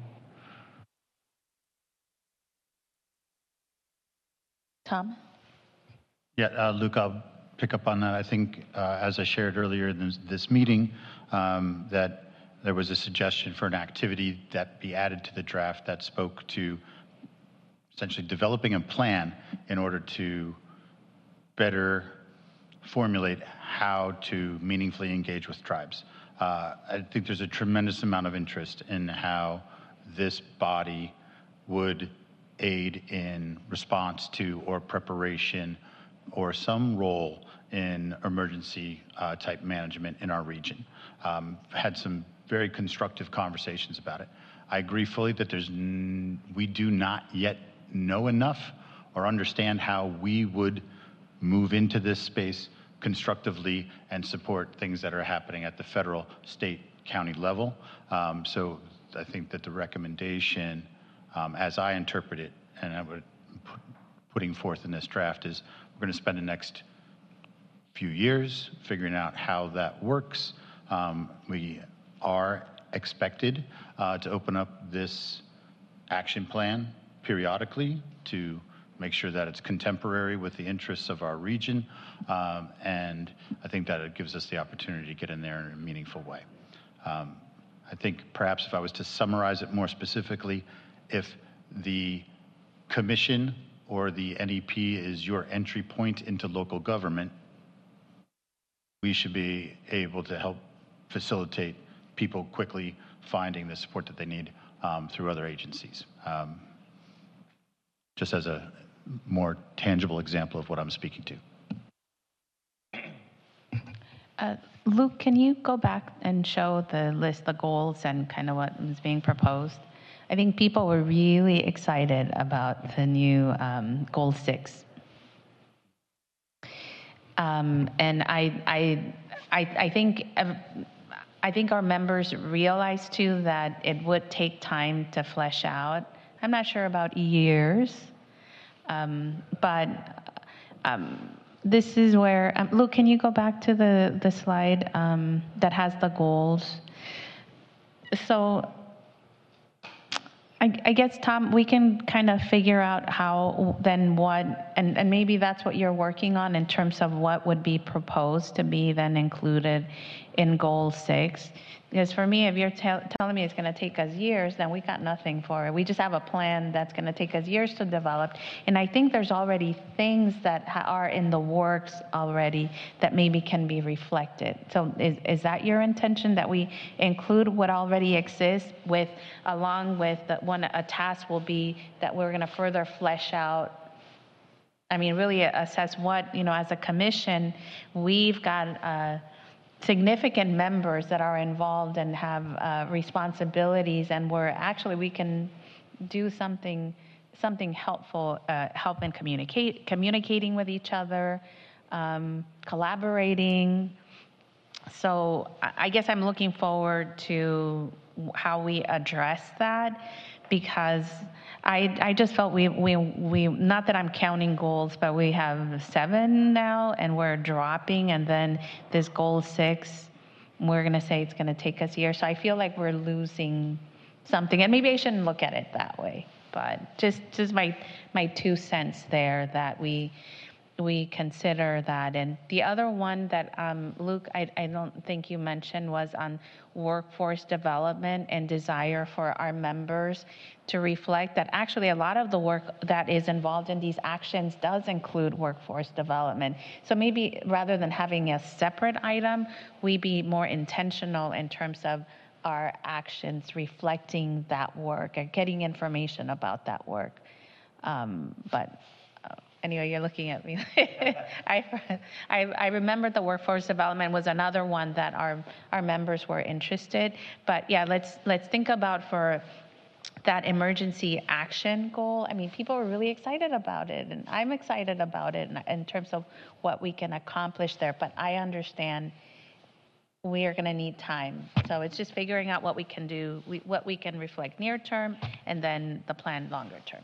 Tom? Yeah, uh, Luke, I'll pick up on that. I think, uh, as I shared earlier in this, this meeting, um, that there was a suggestion for an activity that be added to the draft that spoke to essentially developing a plan in order to better formulate how to meaningfully engage with tribes. Uh, I think there's a tremendous amount of interest in how this body would aid in response to or preparation or some role in emergency uh, type management in our region. Um, had some very constructive conversations about it. I agree fully that there's n we do not yet know enough or understand how we would move into this space constructively and support things that are happening at the federal, state, county level. Um, so I think that the recommendation, um, as I interpret it, and I would put, putting forth in this draft, is we're going to spend the next few years figuring out how that works. Um, we are expected uh, to open up this action plan periodically to make sure that it's contemporary with the interests of our region. Um, and I think that it gives us the opportunity to get in there in a meaningful way. Um, I think perhaps if I was to summarize it more specifically, if the commission or the N E P is your entry point into local government, we should be able to help facilitate people quickly finding the support that they need um, through other agencies. Um, just as a more tangible example of what I'm speaking to. Uh, Luke, can you go back and show the list, the goals, and kind of what is being proposed? I think people were really excited about the new um, goal six. Um, and I, I, I, I think, I think our members realize too that it would take time to flesh out. I'm not sure about years, um, but um, this is where, um, Luke, can you go back to the, the slide um, that has the goals? So I, I guess, Tom, we can kind of figure out how, then what, and, and maybe that's what you're working on in terms of what would be proposed to be then included in goal six. Because for me, if you're tell, telling me it's going to take us years, then we got nothing for it. We just have a plan that's going to take us years to develop. And I think there's already things that ha- are in the works already that maybe can be reflected. So is, is that your intention, that we include what already exists with, along with the one, a task will be that we're going to further flesh out, I mean, really assess what, you know, as a commission, we've got uh, significant members that are involved and have uh, responsibilities, and where actually we can do something something helpful, uh, help in communicate communicating with each other, um, collaborating. So I guess I'm looking forward to how we address that, because I, I just felt we, we, we, not that I'm counting goals, but we have seven now and we're dropping, and then this goal six, we're gonna say it's gonna take us years. So I feel like we're losing something, and maybe I shouldn't look at it that way, but just, just my, my two cents there, that we, we consider that. And the other one that, um, Luke, I, I don't think you mentioned, was on workforce development and desire for our members to reflect that actually a lot of the work that is involved in these actions does include workforce development. So maybe rather than having a separate item, we be more intentional in terms of our actions reflecting that work and getting information about that work. Um, but Anyway, you're looking at me. I, I, I remember the workforce development was another one that our, our members were interested. But yeah, let's let's think about for that emergency action goal. I mean, people are really excited about it, and I'm excited about it in, in terms of what we can accomplish there. But I understand we are going to need time. So it's just figuring out what we can do, we, what we can reflect near term, and then the plan longer term.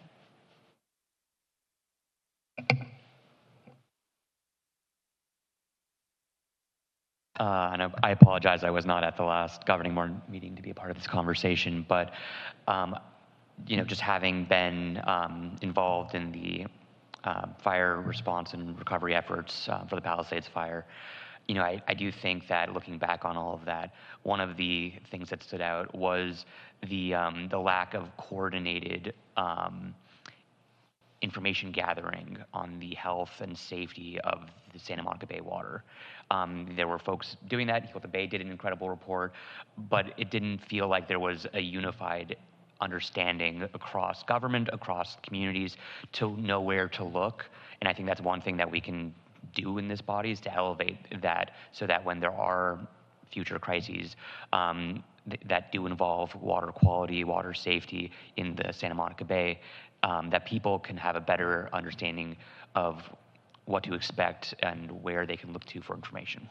Uh, and I, I apologize, I was not at the last governing board meeting to be a part of this conversation, but um, you know, just having been um, involved in the uh, fire response and recovery efforts uh, for the Palisades fire, you know, I, I do think that looking back on all of that, one of the things that stood out was the um, the lack of coordinated um, information gathering on the health and safety of the Santa Monica Bay water. Um, there were folks doing that. Ecotha Bay did an incredible report, but it didn't feel like there was a unified understanding across government, across communities, to know where to look. And I think that's one thing that we can do in this body, is to elevate that, so that when there are future crises um, th- that do involve water quality, water safety in the Santa Monica Bay, Um, that people can have a better understanding of what to expect and where they can look to for information.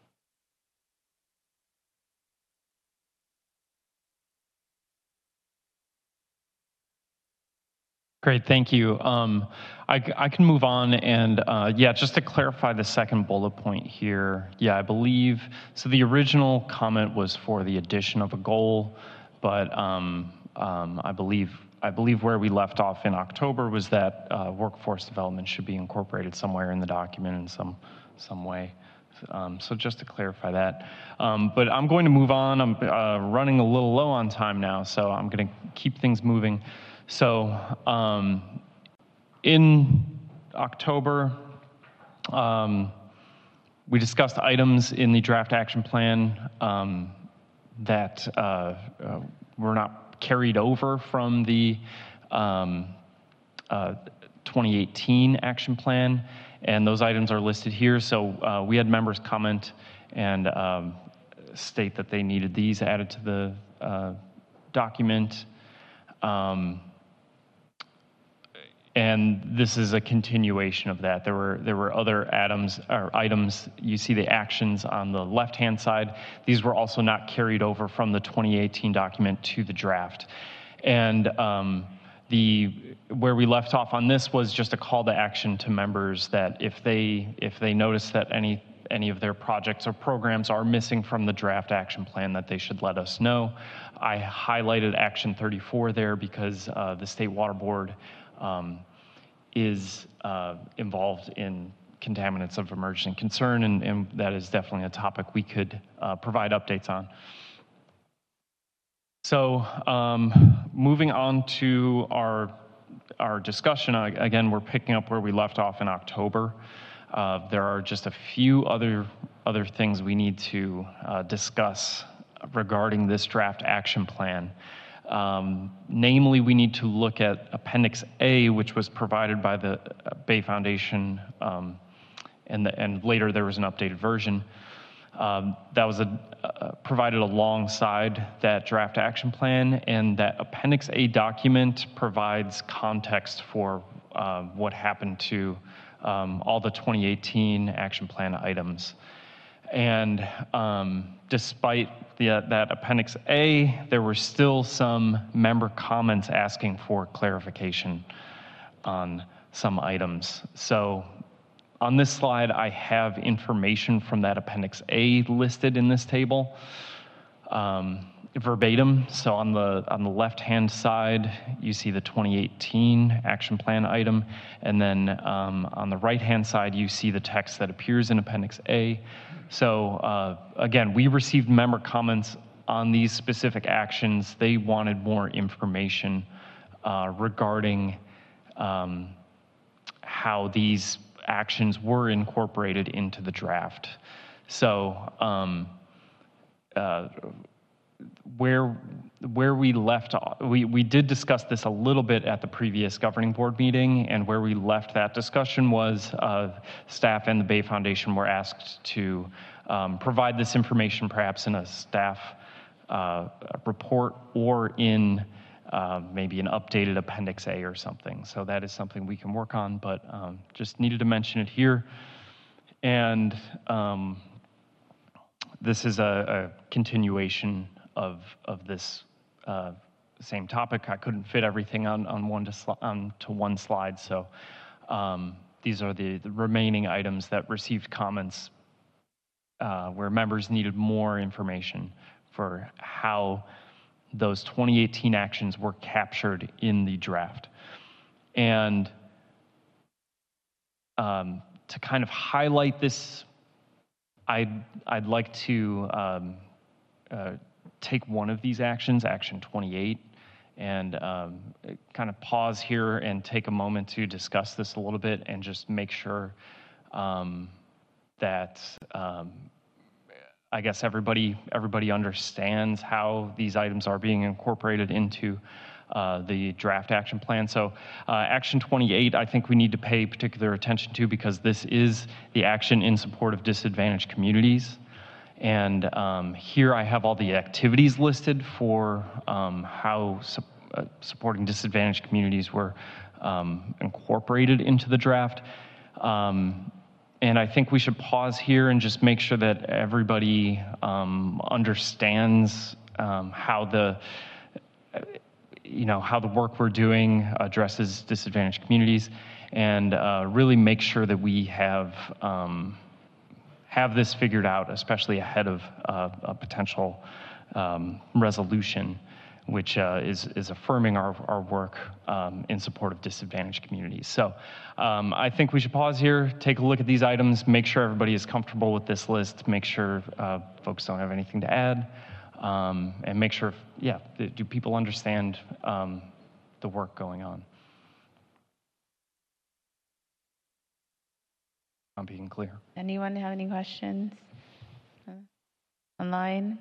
Great, thank you. Um, I, I can move on, and uh, yeah, just to clarify the second bullet point here, yeah, I believe, so the original comment was for the addition of a goal, but um, um, I believe I believe where we left off in October was that uh, workforce development should be incorporated somewhere in the document in some some way. Um, so just to clarify that. Um, but I'm going to move on. I'm uh, running a little low on time now, so I'm going to keep things moving. So um, in October, um, we discussed items in the draft action plan um, that uh, uh, were not carried over from the um, uh, twenty eighteen action plan, and those items are listed here. So uh, we had members comment and um, state that they needed these added to the uh, document. Um, and this is a continuation of that. There were there were other items or items. You see the actions on the left-hand side. These were also not carried over from the twenty eighteen document to the draft. And um, the where we left off on this was just a call to action to members that if they if they notice that any any of their projects or programs are missing from the draft action plan, that they should let us know. I highlighted Action thirty-four there because uh, the State Water Board um, is uh, involved in contaminants of emerging concern, and, and that is definitely a topic we could uh, provide updates on. So um, moving on to our, our discussion, uh, again, we're picking up where we left off in October. Uh, there are just a few other, other things we need to uh, discuss regarding this draft action plan. Um, namely, we need to look at Appendix A, which was provided by the Bay Foundation, um, and, the, and later there was an updated version. Um, that was a, uh, provided alongside that draft action plan, and that Appendix A document provides context for uh, what happened to um, all the twenty eighteen action plan items. And um, despite the, uh, that Appendix A, there were still some member comments asking for clarification on some items. So on this slide, I have information from that Appendix A listed in this table, um, verbatim. So on the on the left-hand side, you see the twenty eighteen action plan item, and then um, on the right-hand side, you see the text that appears in Appendix A. So uh, again, we received member comments on these specific actions. They wanted more information uh, regarding um, how these actions were incorporated into the draft. So um, uh, where where we left, we, we did discuss this a little bit at the previous governing board meeting, and where we left that discussion was uh, staff and the Bay Foundation were asked to um, provide this information perhaps in a staff uh, report or in Uh, maybe an updated Appendix A or something. So that is something we can work on, but um, just needed to mention it here. And um, this is a, a continuation of, of this uh, same topic. I couldn't fit everything on, on, one, to sli- on to one slide, so um, these are the, the remaining items that received comments uh, where members needed more information for how those twenty eighteen actions were captured in the draft. And um, to kind of highlight this, I'd, I'd like to um, uh, take one of these actions, Action twenty-eight, and um, kind of pause here and take a moment to discuss this a little bit and just make sure um, that um, I guess everybody everybody understands how these items are being incorporated into uh, the draft action plan. So uh, Action twenty-eight, I think we need to pay particular attention to because this is the action in support of disadvantaged communities. And um, here I have all the activities listed for um, how su uh, supporting disadvantaged communities were um, incorporated into the draft. Um, And I think we should pause here and just make sure that everybody um, understands um, how the, you know, how the work we're doing addresses disadvantaged communities, and uh, really make sure that we have um, have this figured out, especially ahead of uh, a potential um, resolution, which uh, is, is affirming our, our work um, in support of disadvantaged communities. So um, I think we should pause here, take a look at these items, make sure everybody is comfortable with this list, make sure uh, folks don't have anything to add, um, and make sure, yeah, do people understand um, the work going on? I'm being clear. Anyone have any questions uh, online?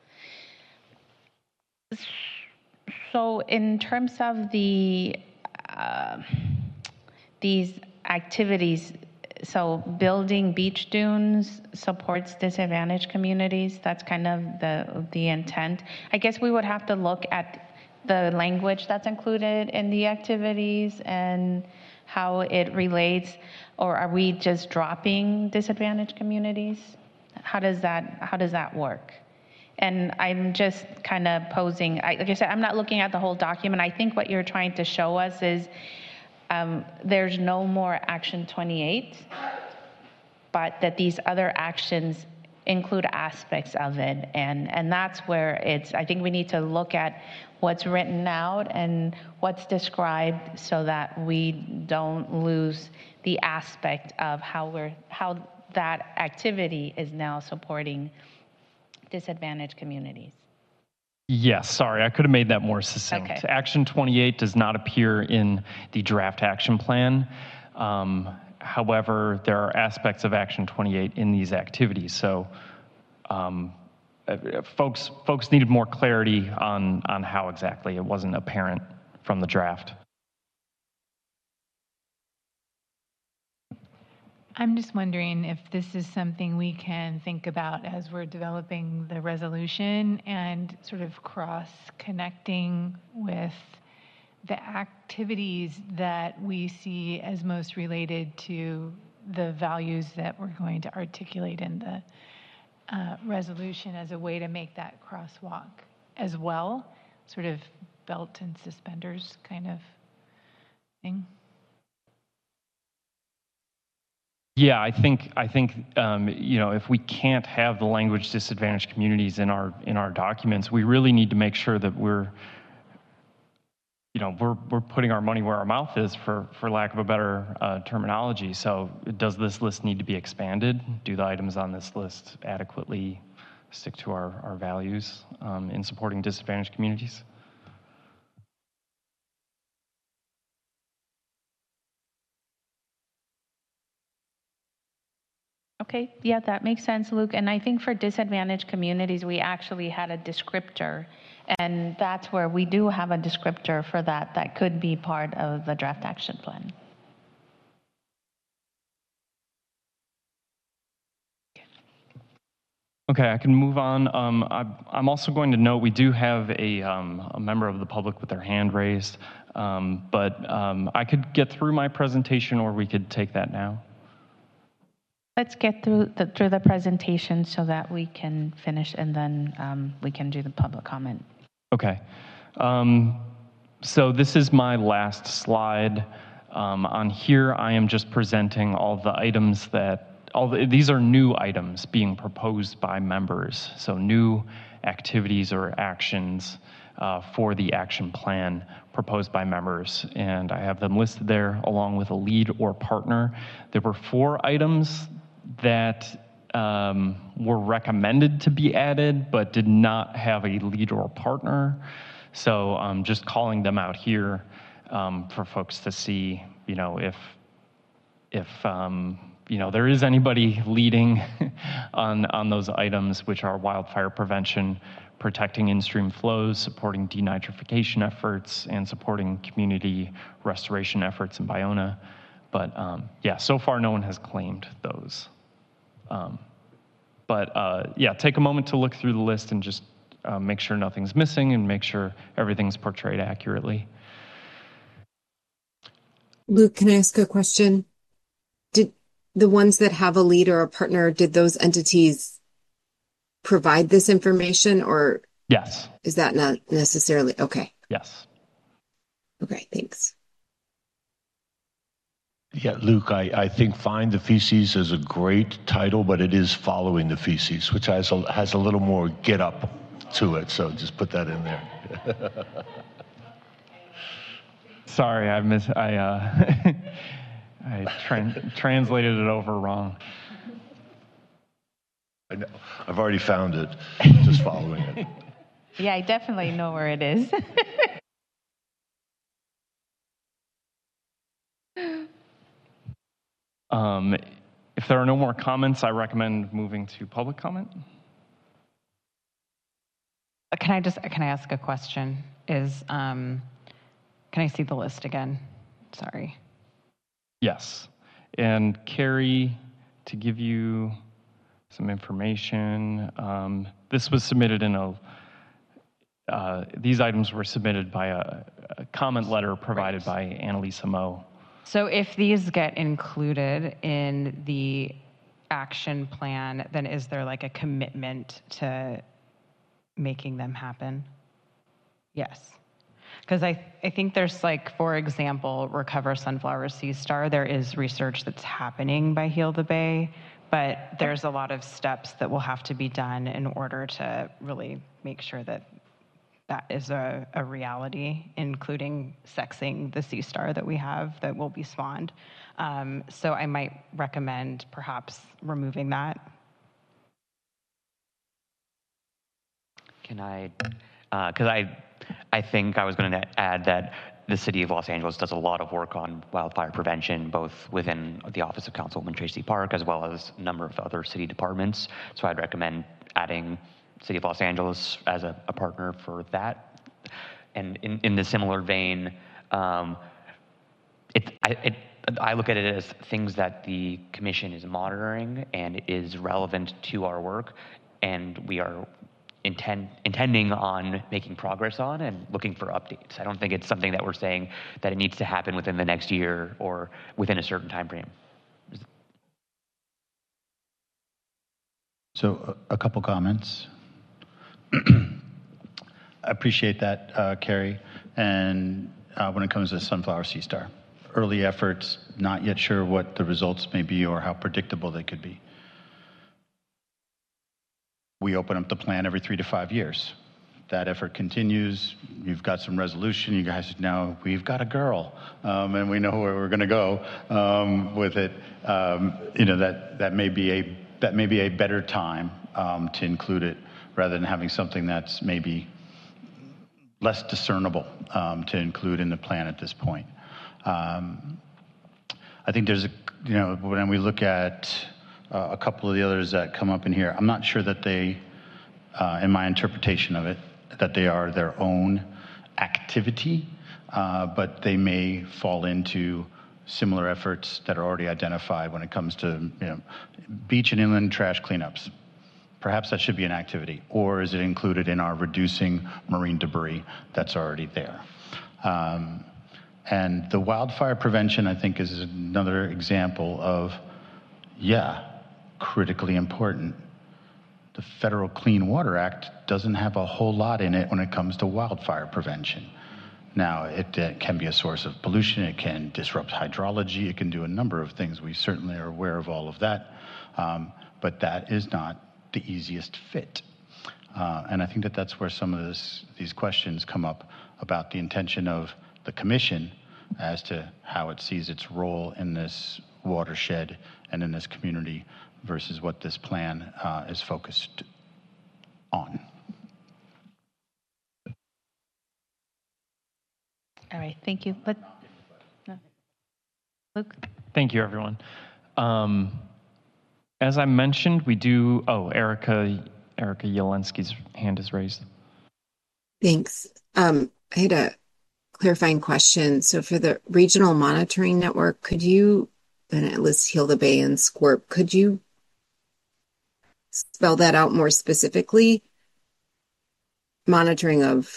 So in terms of the uh, these activities, so building beach dunes supports disadvantaged communities. That's kind of the the intent. I guess we would have to look at the language that's included in the activities and how it relates, or are we just dropping disadvantaged communities? How does that how does that work? And I'm just kind of posing, I, like I said, I'm not looking at the whole document. I think what you're trying to show us is um, there's no more Action twenty-eight, but that these other actions include aspects of it. And, and that's where it's, I think we need to look at what's written out and what's described so that we don't lose the aspect of how we're, how that activity is now supporting disadvantaged communities. Yes, sorry, I could have made that more succinct. Okay. Action twenty-eight does not appear in the draft action plan. Um, however, there are aspects of Action twenty-eight in these activities. So um, uh, folks, folks needed more clarity on, on how exactly. It wasn't apparent from the draft. I'm just wondering if this is something we can think about as we're developing the resolution and sort of cross-connecting with the activities that we see as most related to the values that we're going to articulate in the uh, resolution as a way to make that crosswalk as well, sort of belt and suspenders kind of thing. Yeah, I think I think um, you know, if we can't have the language disadvantaged communities in our in our documents, we really need to make sure that we're you know we're we're putting our money where our mouth is, for for lack of a better uh, terminology. So, does this list need to be expanded? Do the items on this list adequately stick to our our values um, in supporting disadvantaged communities? Okay, yeah, that makes sense, Luke. And I think for disadvantaged communities, we actually had a descriptor, and that's where we do have a descriptor for that. That could be part of the draft action plan. Okay, I can move on. Um, I, I'm also going to note we do have a, um, a member of the public with their hand raised, um, but um, I could get through my presentation, or we could take that now. Let's get through the, through the presentation so that we can finish, and then um, we can do the public comment. Okay. Um, so this is my last slide. Um, on here, I am just presenting all the items that, all the, these are new items being proposed by members. So new activities or actions uh, for the action plan proposed by members. And I have them listed there along with a lead or partner. There were four items that um, were recommended to be added, but did not have a lead or partner. So I'm just calling them out here um, for folks to see, you know, if, if um, you know, there is anybody leading on, on those items, which are wildfire prevention, protecting in-stream flows, supporting denitrification efforts, and supporting community restoration efforts in Ballona. But um, yeah, so far no one has claimed those. Um, but uh, yeah, take a moment to look through the list and just uh, make sure nothing's missing and make sure everything's portrayed accurately. Luke, can I ask a question? Did the ones that have a lead or a partner, did those entities provide this information, or yes, is that not necessarily? Okay. Yes. Okay, thanks. Yeah, Luke, I, I think Find the Feces is a great title, but it is Following the Feces, which has a, has a little more get up to it. So just put that in there. Sorry, I miss, I, uh, I tra translated it over wrong. I know. I've already found it, just following it. Yeah, I definitely know where it is. Um, if there are no more comments, I recommend moving to public comment. Can I just, can I ask a question? Is, um, can I see the list again? Sorry. Yes. And Carrie, to give you some information, um, this was submitted in a, uh, these items were submitted by a, a comment letter provided by Annalisa Moe. So if these get included in the action plan, then is there like a commitment to making them happen? Yes. Because I, I think there's like, for example, Recover Sunflower Sea Star, there is research that's happening by Heal the Bay, but there's a lot of steps that will have to be done in order to really make sure that that is a, a reality, including sexing the sea star that we have that will be spawned. Um, so I might recommend perhaps removing that. Can I, because uh, I, I think I was going to add that the city of Los Angeles does a lot of work on wildfire prevention, both within the Office of Councilwoman Tracy Park, as well as a number of other city departments. So I'd recommend adding City of Los Angeles as a, a partner for that. And in, in the similar vein, um, it, I, it, I look at it as things that the commission is monitoring and is relevant to our work, and we are intend, intending on making progress on and looking for updates. I don't think it's something that we're saying that it needs to happen within the next year or within a certain time frame. So a, a couple comments. I appreciate that, uh, Carrie. And uh, when it comes to Sunflower Sea Star, early efforts, not yet sure what the results may be or how predictable they could be. We open up the plan every three to five years. That effort continues. You've got some resolution. You guys know we've got a girl, um, and we know where we're going to go um, with it. Um, you know that that may be a that may be a better time um, to include it, rather than having something that's maybe less discernible um, to include in the plan at this point. Um, I think there's a, you know, when we look at uh, a couple of the others that come up in here, I'm not sure that they, uh, in my interpretation of it, that they are their own activity, uh, but they may fall into similar efforts that are already identified when it comes to, you know, beach and inland trash cleanups. Perhaps that should be an activity, or is it included in our reducing marine debris that's already there? Um, and the wildfire prevention, I think, is another example of, yeah, critically important. The Federal Clean Water Act doesn't have a whole lot in it when it comes to wildfire prevention. Now, it, it can be a source of pollution, it can disrupt hydrology, it can do a number of things. We certainly are aware of all of that, um, but that is not the easiest fit. Uh, and I think that that's where some of this, these questions come up about the intention of the commission as to how it sees its role in this watershed and in this community versus what this plan uh, is focused on. All right, thank you. Let, no. Luke? Thank you, everyone. Um, As I mentioned, we do, oh, Erica, Erica Jelensky's hand is raised. Thanks. Um, I had a clarifying question. So for the regional monitoring network, could you, and it lists Heal the Bay and Scorp, could you spell that out more specifically? Monitoring of,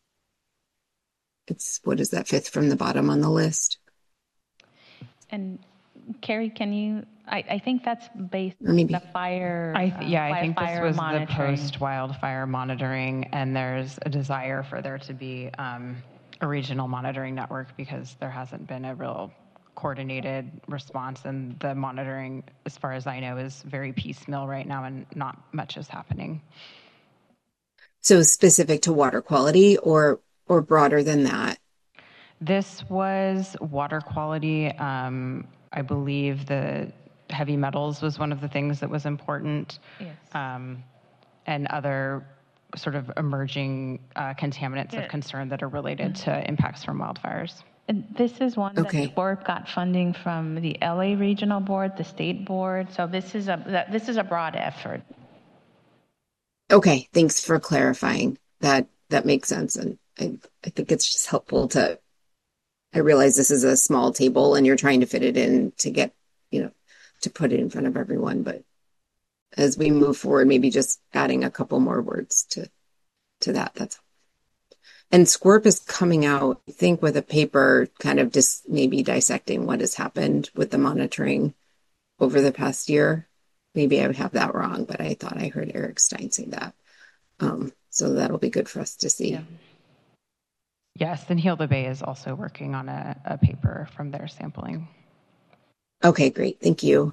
it's, what is that, fifth from the bottom on the list? And Carrie, can you, I, I think that's based Or maybe. on the fire. I th- yeah, uh, I think this fire was the monitoring. post-wildfire monitoring, and there's a desire for there to be um, a regional monitoring network because there hasn't been a real coordinated response, and the monitoring, as far as I know, is very piecemeal right now, and not much is happening. So specific to water quality or or broader than that? This was water quality. Um, I believe the heavy metals was one of the things that was important. Yes. Um, and other sort of emerging uh, contaminants Yeah. of concern that are related to impacts from wildfires. And this is one Okay. that Corp got funding from the L A Regional Board, the State Board. So this is a that, this is a broad effort. Okay, thanks for clarifying. That that makes sense. And I, I think it's just helpful to, I realize this is a small table and you're trying to fit it in to get you know, to put it in front of everyone. But as we move forward, maybe just adding a couple more words to to that. That's and Squirp is coming out, I think, with a paper kind of just maybe dissecting what has happened with the monitoring over the past year. Maybe I would have that wrong, but I thought I heard Eric Stein say that. Um, so that'll be good for us to see. Yeah. Yes, and Heal the Bay is also working on a, a paper from their sampling. Okay, great. Thank you.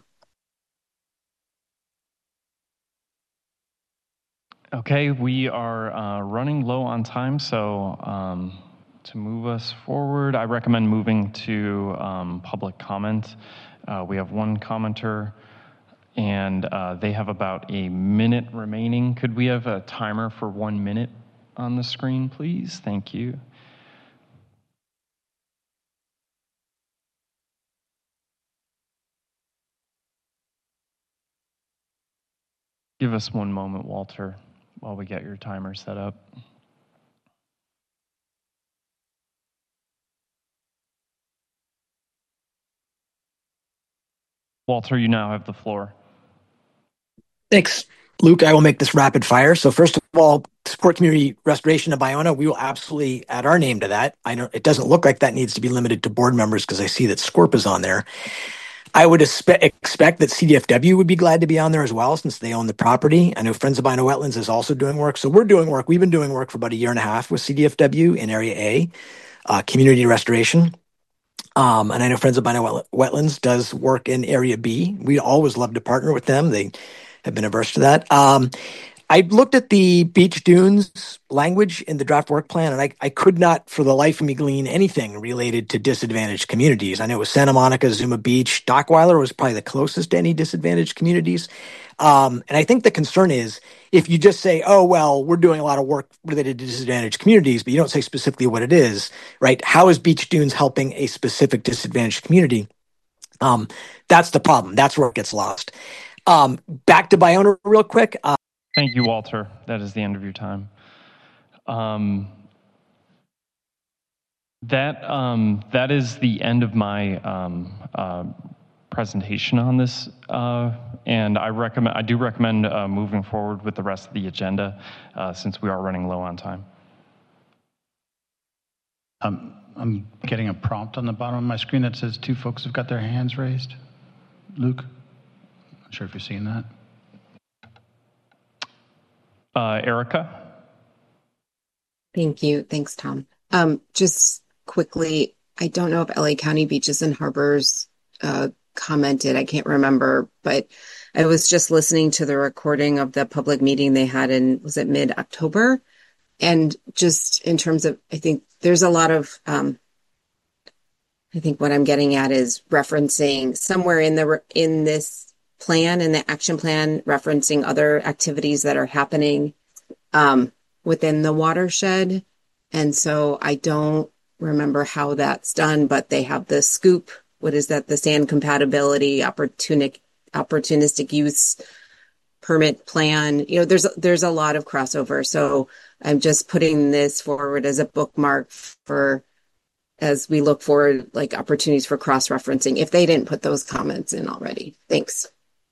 Okay, we are uh, running low on time, so um, to move us forward, I recommend moving to um, public comment. Uh, we have one commenter, and uh, they have about a minute remaining. Could we have a timer for one minute on the screen, please? Thank you. Give us one moment, Walter, while we get your timer set up. Walter, you now have the floor. Thanks, Luke. I will make this rapid fire. So first of all, support community restoration of Ballona. We will absolutely add our name to that. I know it doesn't look like that needs to be limited to board members because I see that Scorp is on there. I would espe- expect that C D F W would be glad to be on there as well since they own the property. I know Friends of Ballona Wetlands is also doing work. So we're doing work. We've been doing work for about a year and a half with C D F W in Area A, uh, community restoration. Um, and I know Friends of Ballona Wetlands does work in Area B. We always love to partner with them. They have been averse to that. Um, I looked at the beach dunes language in the draft work plan, and I, I could not for the life of me glean anything related to disadvantaged communities. I know it was Santa Monica, Zuma Beach, Dockweiler was probably the closest to any disadvantaged communities. Um, and I think the concern is if you just say, oh, well, we're doing a lot of work related to disadvantaged communities, but you don't say specifically what it is, right? How is beach dunes helping a specific disadvantaged community? Um, that's the problem. That's where it gets lost. Um, back to Ballona real quick. Uh, Thank you, Walter. That is the end of your time. Um, that um, that is the end of my um, uh, presentation on this, uh, and I recommend I do recommend uh, moving forward with the rest of the agenda uh, since we are running low on time. Um, I'm getting a prompt on the bottom of my screen that says two folks have got their hands raised. Luke, not sure if you're seeing that. Uh, Erica? Thank you. Thanks, Tom. Um, just quickly, I don't know if L A County Beaches and Harbors uh, commented. I can't remember, but I was just listening to the recording of the public meeting they had in, was it mid-October? And just in terms of, I think there's a lot of, um, I think what I'm getting at is referencing somewhere in the in this plan, in the action plan, referencing other activities that are happening um, within the watershed. And so I don't remember how that's done, but they have the SCOOP. What is that? The sand compatibility, opportunistic, opportunistic use permit plan. You know, there's, there's a lot of crossover. So I'm just putting this forward as a bookmark for, as we look forward, like opportunities for cross-referencing, if they didn't put those comments in already. Thanks.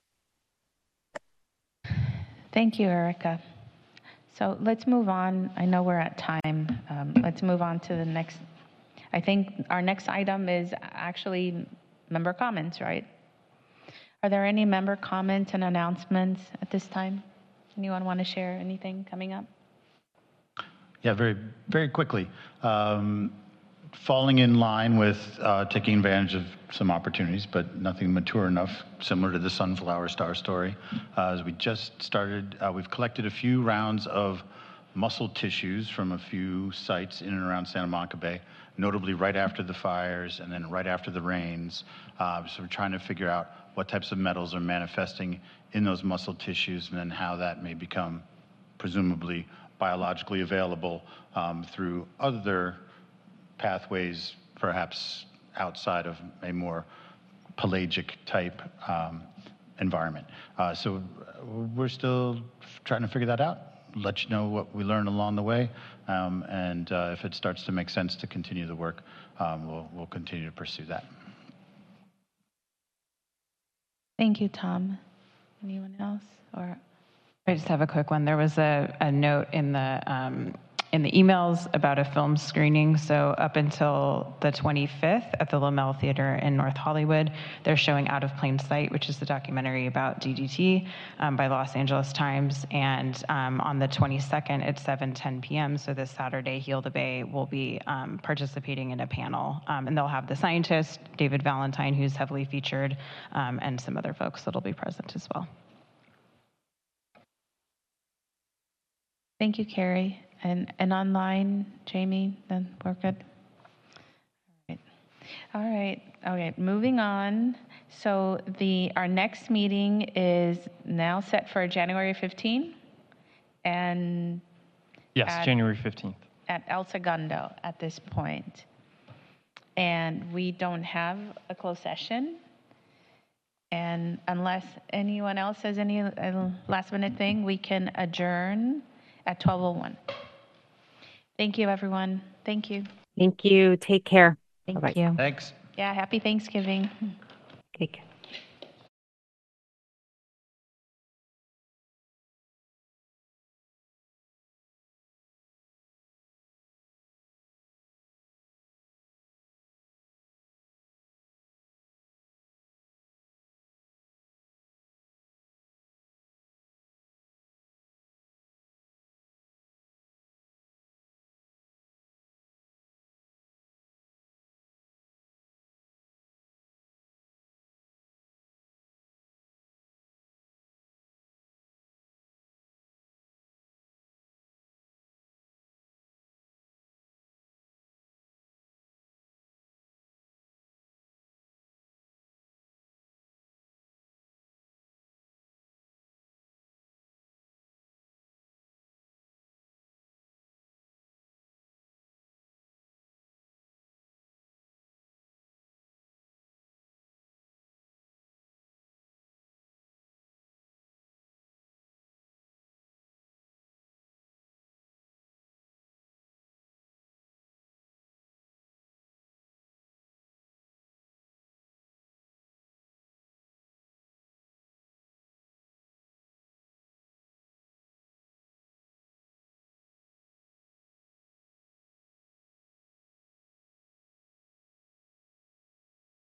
Thank you, Erica. So let's move on. I know we're at time. Um, let's move on to the next. I think our next item is actually member comments, right? Are there any member comments and announcements at this time? Anyone want to share anything coming up? Yeah, very, very quickly. Um, falling in line with uh, taking advantage of some opportunities, but nothing mature enough, similar to the Sunflower Star story. Uh, as we just started, uh, we've collected a few rounds of muscle tissues from a few sites in and around Santa Monica Bay, notably right after the fires and then right after the rains. Uh, so we're trying to figure out what types of metals are manifesting in those muscle tissues and then how that may become presumably biologically available um, through other pathways, perhaps outside of a more pelagic type um, environment. Uh, so we're still trying to figure that out, let you know what we learn along the way, um, and uh, if it starts to make sense to continue the work, um, we'll, we'll continue to pursue that. Thank you, Tom. Anyone else? Or I just have a quick one. There was a, a note in the um, in the emails about a film screening. So up until the twenty-fifth at the Lamel Theater in North Hollywood, they're showing Out of Plain Sight, which is the documentary about D D T um, by Los Angeles Times. And um, on the twenty-second at seven ten p.m., so this Saturday, Heal the Bay will be um, participating in a panel. Um, and they'll have the scientist, David Valentine, who's heavily featured, um, and some other folks that'll be present as well. thank you, Carrie. And and online, Jamie, then we're good. All right. All right. Okay. Moving on. So the our next meeting is now set for January fifteenth, and Yes, at- January fifteenth. at El Segundo at this point. And we don't have a closed session. And unless anyone else has any uh, last minute thing, we can adjourn at twelve oh one. Thank you, everyone. Thank you. Thank you. Take care. Thank Bye-bye. you. Thanks. Yeah, happy Thanksgiving. Take care.